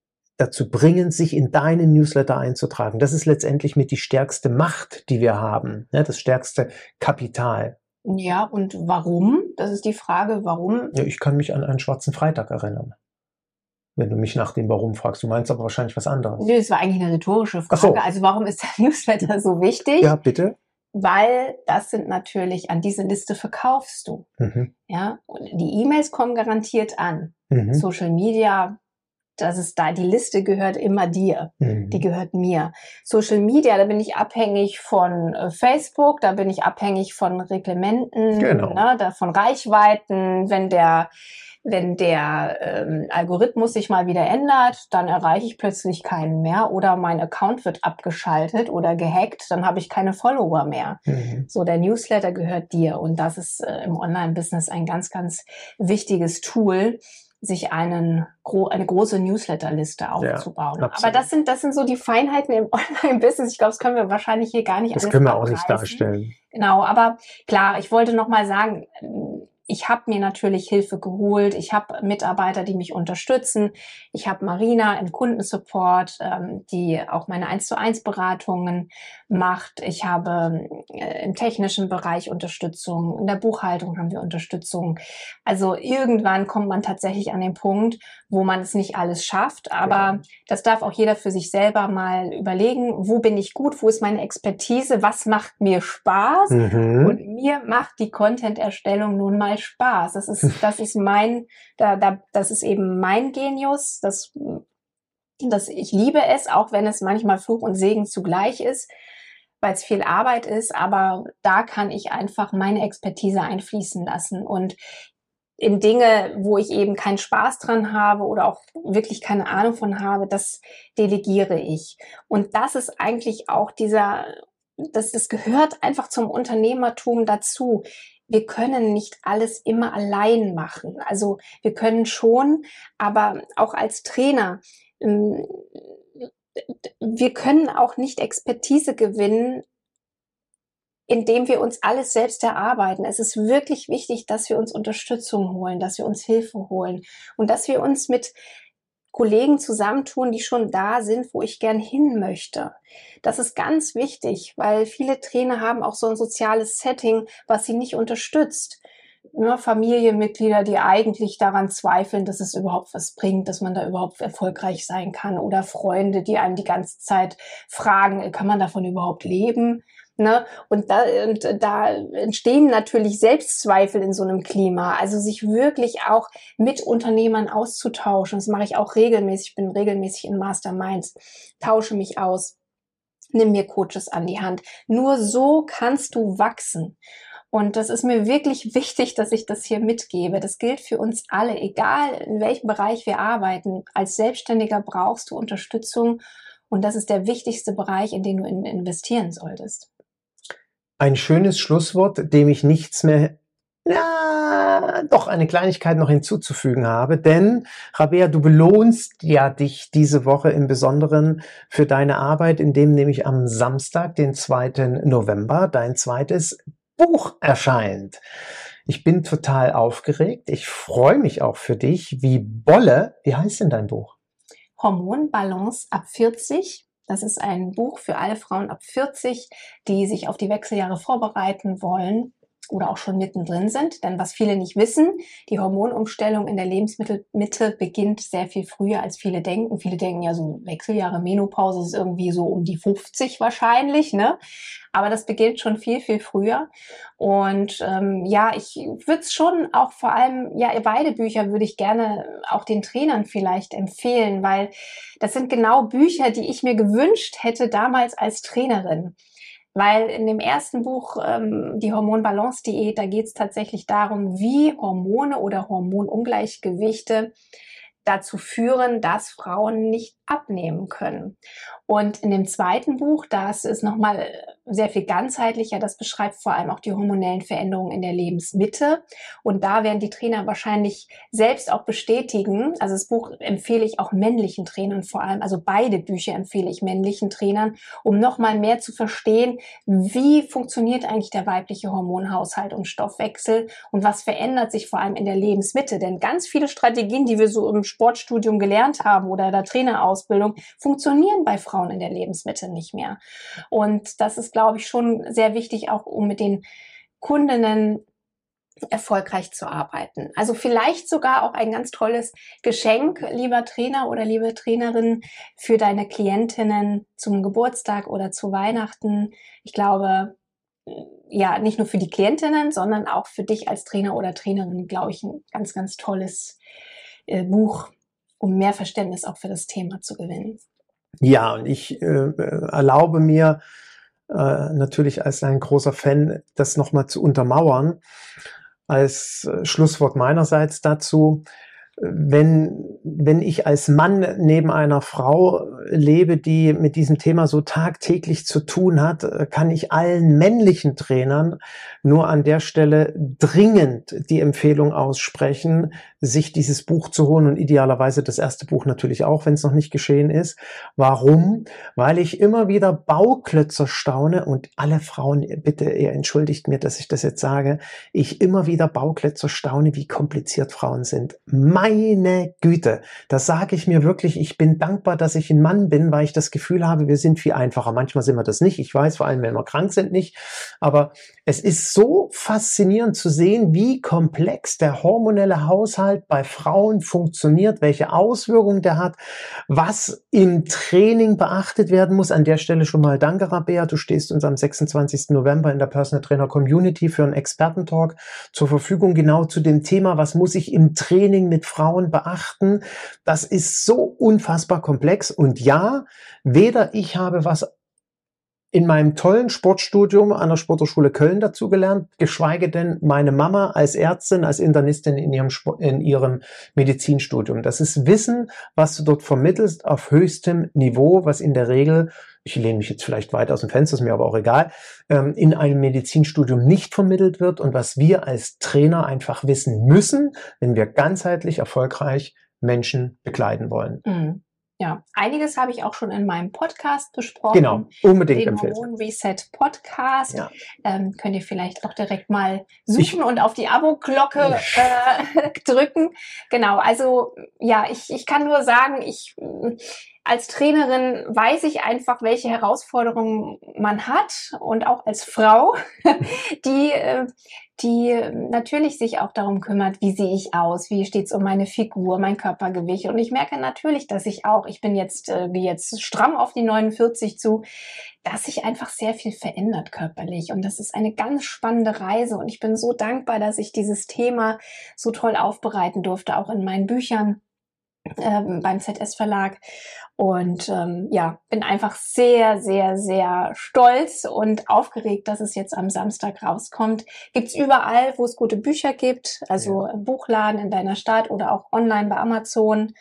dazu bringen, sich in deinen Newsletter einzutragen. Das ist letztendlich mit die stärkste Macht, die wir haben, das stärkste Kapital. Ja, und warum? Das ist die Frage, warum? Ja, ich kann mich an einen schwarzen Freitag erinnern. Wenn du mich nach dem Warum fragst. Du meinst aber wahrscheinlich was anderes. Nee, das war eigentlich eine rhetorische Frage. Ach so. Also warum ist der Newsletter so wichtig? Ja, bitte. Weil das sind natürlich, an diese Liste verkaufst du. Mhm. Ja, und die E-Mails kommen garantiert an. Mhm. Social Media, das ist da, die Liste gehört immer dir. Mhm. Die gehört mir. Social Media, da bin ich abhängig von äh, Facebook, da bin ich abhängig von Reglementen, genau. Ne, da, von Reichweiten. Wenn der, wenn der ähm, Algorithmus sich mal wieder ändert, dann erreiche ich plötzlich keinen mehr oder mein Account wird abgeschaltet oder gehackt, dann habe ich keine Follower mehr. Mhm. So, der Newsletter gehört dir und das ist äh, im Online-Business ein ganz, ganz wichtiges Tool, sich einen, eine große Newsletterliste aufzubauen. Ja, aber das sind, das sind so die Feinheiten im Online-Business. Ich glaube, das können wir wahrscheinlich hier gar nicht das alles können wir abreißen. Auch nicht darstellen. Genau, aber klar, ich wollte noch mal sagen, ich habe mir natürlich Hilfe geholt. Ich habe Mitarbeiter, die mich unterstützen. Ich habe Marina im Kundensupport, ähm, die auch meine eins zu eins Beratungen macht. Ich habe äh, im technischen Bereich Unterstützung. In der Buchhaltung haben wir Unterstützung. Also irgendwann kommt man tatsächlich an den Punkt, wo man es nicht alles schafft. Aber ja. Das darf auch jeder für sich selber mal überlegen. Wo bin ich gut? Wo ist meine Expertise? Was macht mir Spaß? Mhm. Und mir macht die Content-Erstellung nun mal Spaß. Das ist, das ist mein, da, da, das ist eben mein Genius. Das, das, ich liebe es, auch wenn es manchmal Fluch und Segen zugleich ist, weil es viel Arbeit ist. Aber da kann ich einfach meine Expertise einfließen lassen und in Dinge, wo ich eben keinen Spaß dran habe oder auch wirklich keine Ahnung von habe, das delegiere ich. Und das ist eigentlich auch dieser, das, das gehört einfach zum Unternehmertum dazu. Wir können nicht alles immer allein machen. Also wir können schon, aber auch als Trainer, wir können auch nicht Expertise gewinnen, indem wir uns alles selbst erarbeiten. Es ist wirklich wichtig, dass wir uns Unterstützung holen, dass wir uns Hilfe holen und dass wir uns mit Kollegen zusammentun, die schon da sind, wo ich gern hin möchte. Das ist ganz wichtig, weil viele Trainer haben auch so ein soziales Setting, was sie nicht unterstützt. nur Familienmitglieder, die eigentlich daran zweifeln, dass es überhaupt was bringt, dass man da überhaupt erfolgreich sein kann, oder Freunde, die einem die ganze Zeit fragen, kann man davon überhaupt leben? Ne? Und, da, und da entstehen natürlich Selbstzweifel in so einem Klima. Also sich wirklich auch mit Unternehmern auszutauschen. Das mache ich auch regelmäßig. Ich bin regelmäßig in Masterminds, tausche mich aus, nimm mir Coaches an die Hand. Nur so kannst du wachsen. Und das ist mir wirklich wichtig, dass ich das hier mitgebe. Das gilt für uns alle, egal in welchem Bereich wir arbeiten. Als Selbstständiger brauchst du Unterstützung, und das ist der wichtigste Bereich, in den du in investieren solltest. Ein schönes Schlusswort, dem ich nichts mehr, ja, doch eine Kleinigkeit noch hinzuzufügen habe, denn Rabea, du belohnst ja dich diese Woche im Besonderen für deine Arbeit, indem nämlich am Samstag, den zweiten November, dein zweites Buch erscheint. Ich bin total aufgeregt. Ich freue mich auch für dich. Wie Bolle. Wie heißt denn dein Buch? Hormonbalance ab vierzig. Das ist ein Buch für alle Frauen ab vierzig, die sich auf die Wechseljahre vorbereiten wollen oder auch schon mittendrin sind. Denn was viele nicht wissen, die Hormonumstellung in der Lebensmittelmitte beginnt sehr viel früher, als viele denken. Viele denken ja, so Wechseljahre, Menopause ist irgendwie so um die fünfzig wahrscheinlich, ne? Aber das beginnt schon viel, viel früher. Und ähm, ja, ich würde es schon auch vor allem, ja, beide Bücher würde ich gerne auch den Trainern vielleicht empfehlen, weil das sind genau Bücher, die ich mir gewünscht hätte damals als Trainerin. Weil in dem ersten Buch, ähm, die Hormonbalance-Diät, da geht es tatsächlich darum, wie Hormone oder Hormonungleichgewichte dazu führen, dass Frauen nicht abnehmen können. Und in dem zweiten Buch, das ist nochmal sehr viel ganzheitlicher, das beschreibt vor allem auch die hormonellen Veränderungen in der Lebensmitte. Und da werden die Trainer wahrscheinlich selbst auch bestätigen. Also das Buch empfehle ich auch männlichen Trainern vor allem, also beide Bücher empfehle ich männlichen Trainern, um nochmal mehr zu verstehen, wie funktioniert eigentlich der weibliche Hormonhaushalt und Stoffwechsel und was verändert sich vor allem in der Lebensmitte. Denn ganz viele Strategien, die wir so im Sportstudium gelernt haben oder der Trainerausbildung, funktionieren bei Frauen in der Lebensmitte nicht mehr. Und das ist, glaube ich, schon sehr wichtig, auch um mit den Kundinnen erfolgreich zu arbeiten. Also vielleicht sogar auch ein ganz tolles Geschenk, lieber Trainer oder liebe Trainerin, für deine Klientinnen zum Geburtstag oder zu Weihnachten. Ich glaube, ja, nicht nur für die Klientinnen, sondern auch für dich als Trainer oder Trainerin, glaube ich, ein ganz, ganz tolles äh, Buch, um mehr Verständnis auch für das Thema zu gewinnen. Ja, und ich äh, erlaube mir äh, natürlich als ein großer Fan, das nochmal zu untermauern. Als äh, Schlusswort meinerseits dazu: Wenn, wenn ich als Mann neben einer Frau lebe, die mit diesem Thema so tagtäglich zu tun hat, kann ich allen männlichen Trainern nur an der Stelle dringend die Empfehlung aussprechen, sich dieses Buch zu holen und idealerweise das erste Buch natürlich auch, wenn es noch nicht geschehen ist. Warum? Weil ich immer wieder Bauklötze staune, und alle Frauen, bitte, ihr entschuldigt mir, dass ich das jetzt sage, ich immer wieder Bauklötze staune, wie kompliziert Frauen sind. Meine Güte, das sage ich mir wirklich. Ich bin dankbar, dass ich ein Mann bin, weil ich das Gefühl habe, wir sind viel einfacher. Manchmal sind wir das nicht. Ich weiß, vor allem, wenn wir krank sind, nicht. Aber es ist so faszinierend zu sehen, wie komplex der hormonelle Haushalt bei Frauen funktioniert, welche Auswirkungen der hat, was im Training beachtet werden muss. An der Stelle schon mal danke, Rabea. Du stehst uns am sechsundzwanzigsten November in der Personal Trainer Community für einen Expertentalk zur Verfügung, genau zu dem Thema, was muss ich im Training mit Frauen beachten. Das ist so unfassbar komplex. Und ja, weder ich habe was in meinem tollen Sportstudium an der Sporthochschule Köln dazugelernt, geschweige denn meine Mama als Ärztin, als Internistin in ihrem, Sport, in ihrem Medizinstudium. Das ist Wissen, was du dort vermittelst auf höchstem Niveau, was in der Regel, ich lehne mich jetzt vielleicht weit aus dem Fenster, ist mir aber auch egal, in einem Medizinstudium nicht vermittelt wird und was wir als Trainer einfach wissen müssen, wenn wir ganzheitlich erfolgreich Menschen begleiten wollen. Mhm. Ja, einiges habe ich auch schon in meinem Podcast besprochen. Genau, unbedingt den empfehlen. Hormon Reset Podcast. Ja. Ähm, könnt ihr vielleicht auch direkt mal suchen ich, und auf die Abo-Glocke äh, drücken. Genau, also ja, ich, ich kann nur sagen, ich als Trainerin weiß ich einfach, welche Herausforderungen man hat und auch als Frau, die, die natürlich sich auch darum kümmert, wie sehe ich aus, wie steht es um meine Figur, mein Körpergewicht. Und ich merke natürlich, dass ich auch, ich bin jetzt, wie jetzt stramm auf die neunundvierzig zu, dass sich einfach sehr viel verändert körperlich. Und das ist eine ganz spannende Reise. Und ich bin so dankbar, dass ich dieses Thema so toll aufbereiten durfte, auch in meinen Büchern. Ähm, beim Z S Verlag und ähm, ja, bin einfach sehr, sehr, sehr stolz und aufgeregt, dass es jetzt am Samstag rauskommt. Gibt's überall, wo es gute Bücher gibt, also ja. Im Buchladen in deiner Stadt oder auch online bei Amazon.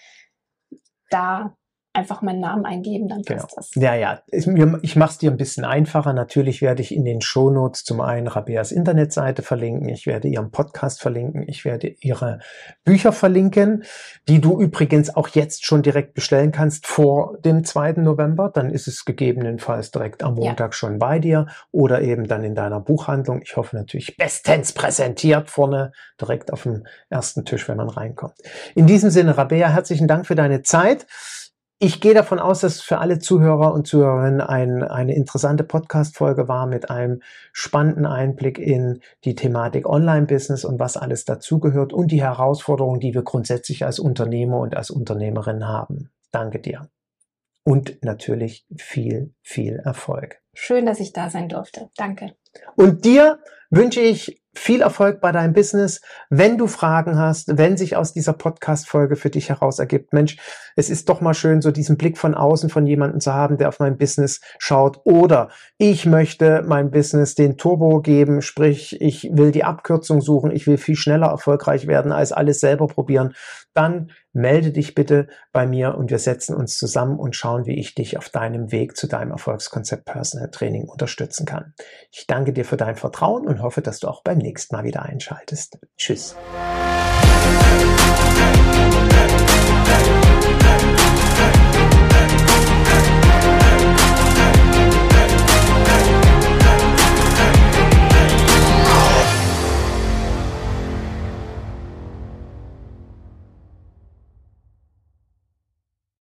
Da einfach meinen Namen eingeben, dann passt genau. das. Ja, ja, ich, ich mache es dir ein bisschen einfacher. Natürlich werde ich in den Shownotes zum einen Rabeas Internetseite verlinken, ich werde ihren Podcast verlinken, ich werde ihre Bücher verlinken, die du übrigens auch jetzt schon direkt bestellen kannst vor dem zweiten November. Dann ist es gegebenenfalls direkt am Montag ja. schon bei dir oder eben dann in deiner Buchhandlung. Ich hoffe natürlich bestens präsentiert vorne direkt auf dem ersten Tisch, wenn man reinkommt. In diesem Sinne, Rabea, herzlichen Dank für deine Zeit. Ich gehe davon aus, dass für alle Zuhörer und Zuhörerinnen ein, eine interessante Podcast-Folge war mit einem spannenden Einblick in die Thematik Online-Business und was alles dazugehört und die Herausforderungen, die wir grundsätzlich als Unternehmer und als Unternehmerin haben. Danke dir. Und natürlich viel, viel Erfolg. Schön, dass ich da sein durfte. Danke. Und dir wünsche ich viel Erfolg bei deinem Business. Wenn du Fragen hast, wenn sich aus dieser Podcast-Folge für dich heraus ergibt, Mensch, es ist doch mal schön, so diesen Blick von außen von jemandem zu haben, der auf mein Business schaut. Oder ich möchte meinem Business den Turbo geben, sprich, ich will die Abkürzung suchen, ich will viel schneller erfolgreich werden, als alles selber probieren. Dann melde dich bitte bei mir und wir setzen uns zusammen und schauen, wie ich dich auf deinem Weg zu deinem Erfolgskonzept Personal Training unterstützen kann. Ich danke dir für dein Vertrauen und hoffe, dass du auch beim nächsten Mal wieder einschaltest. Tschüss.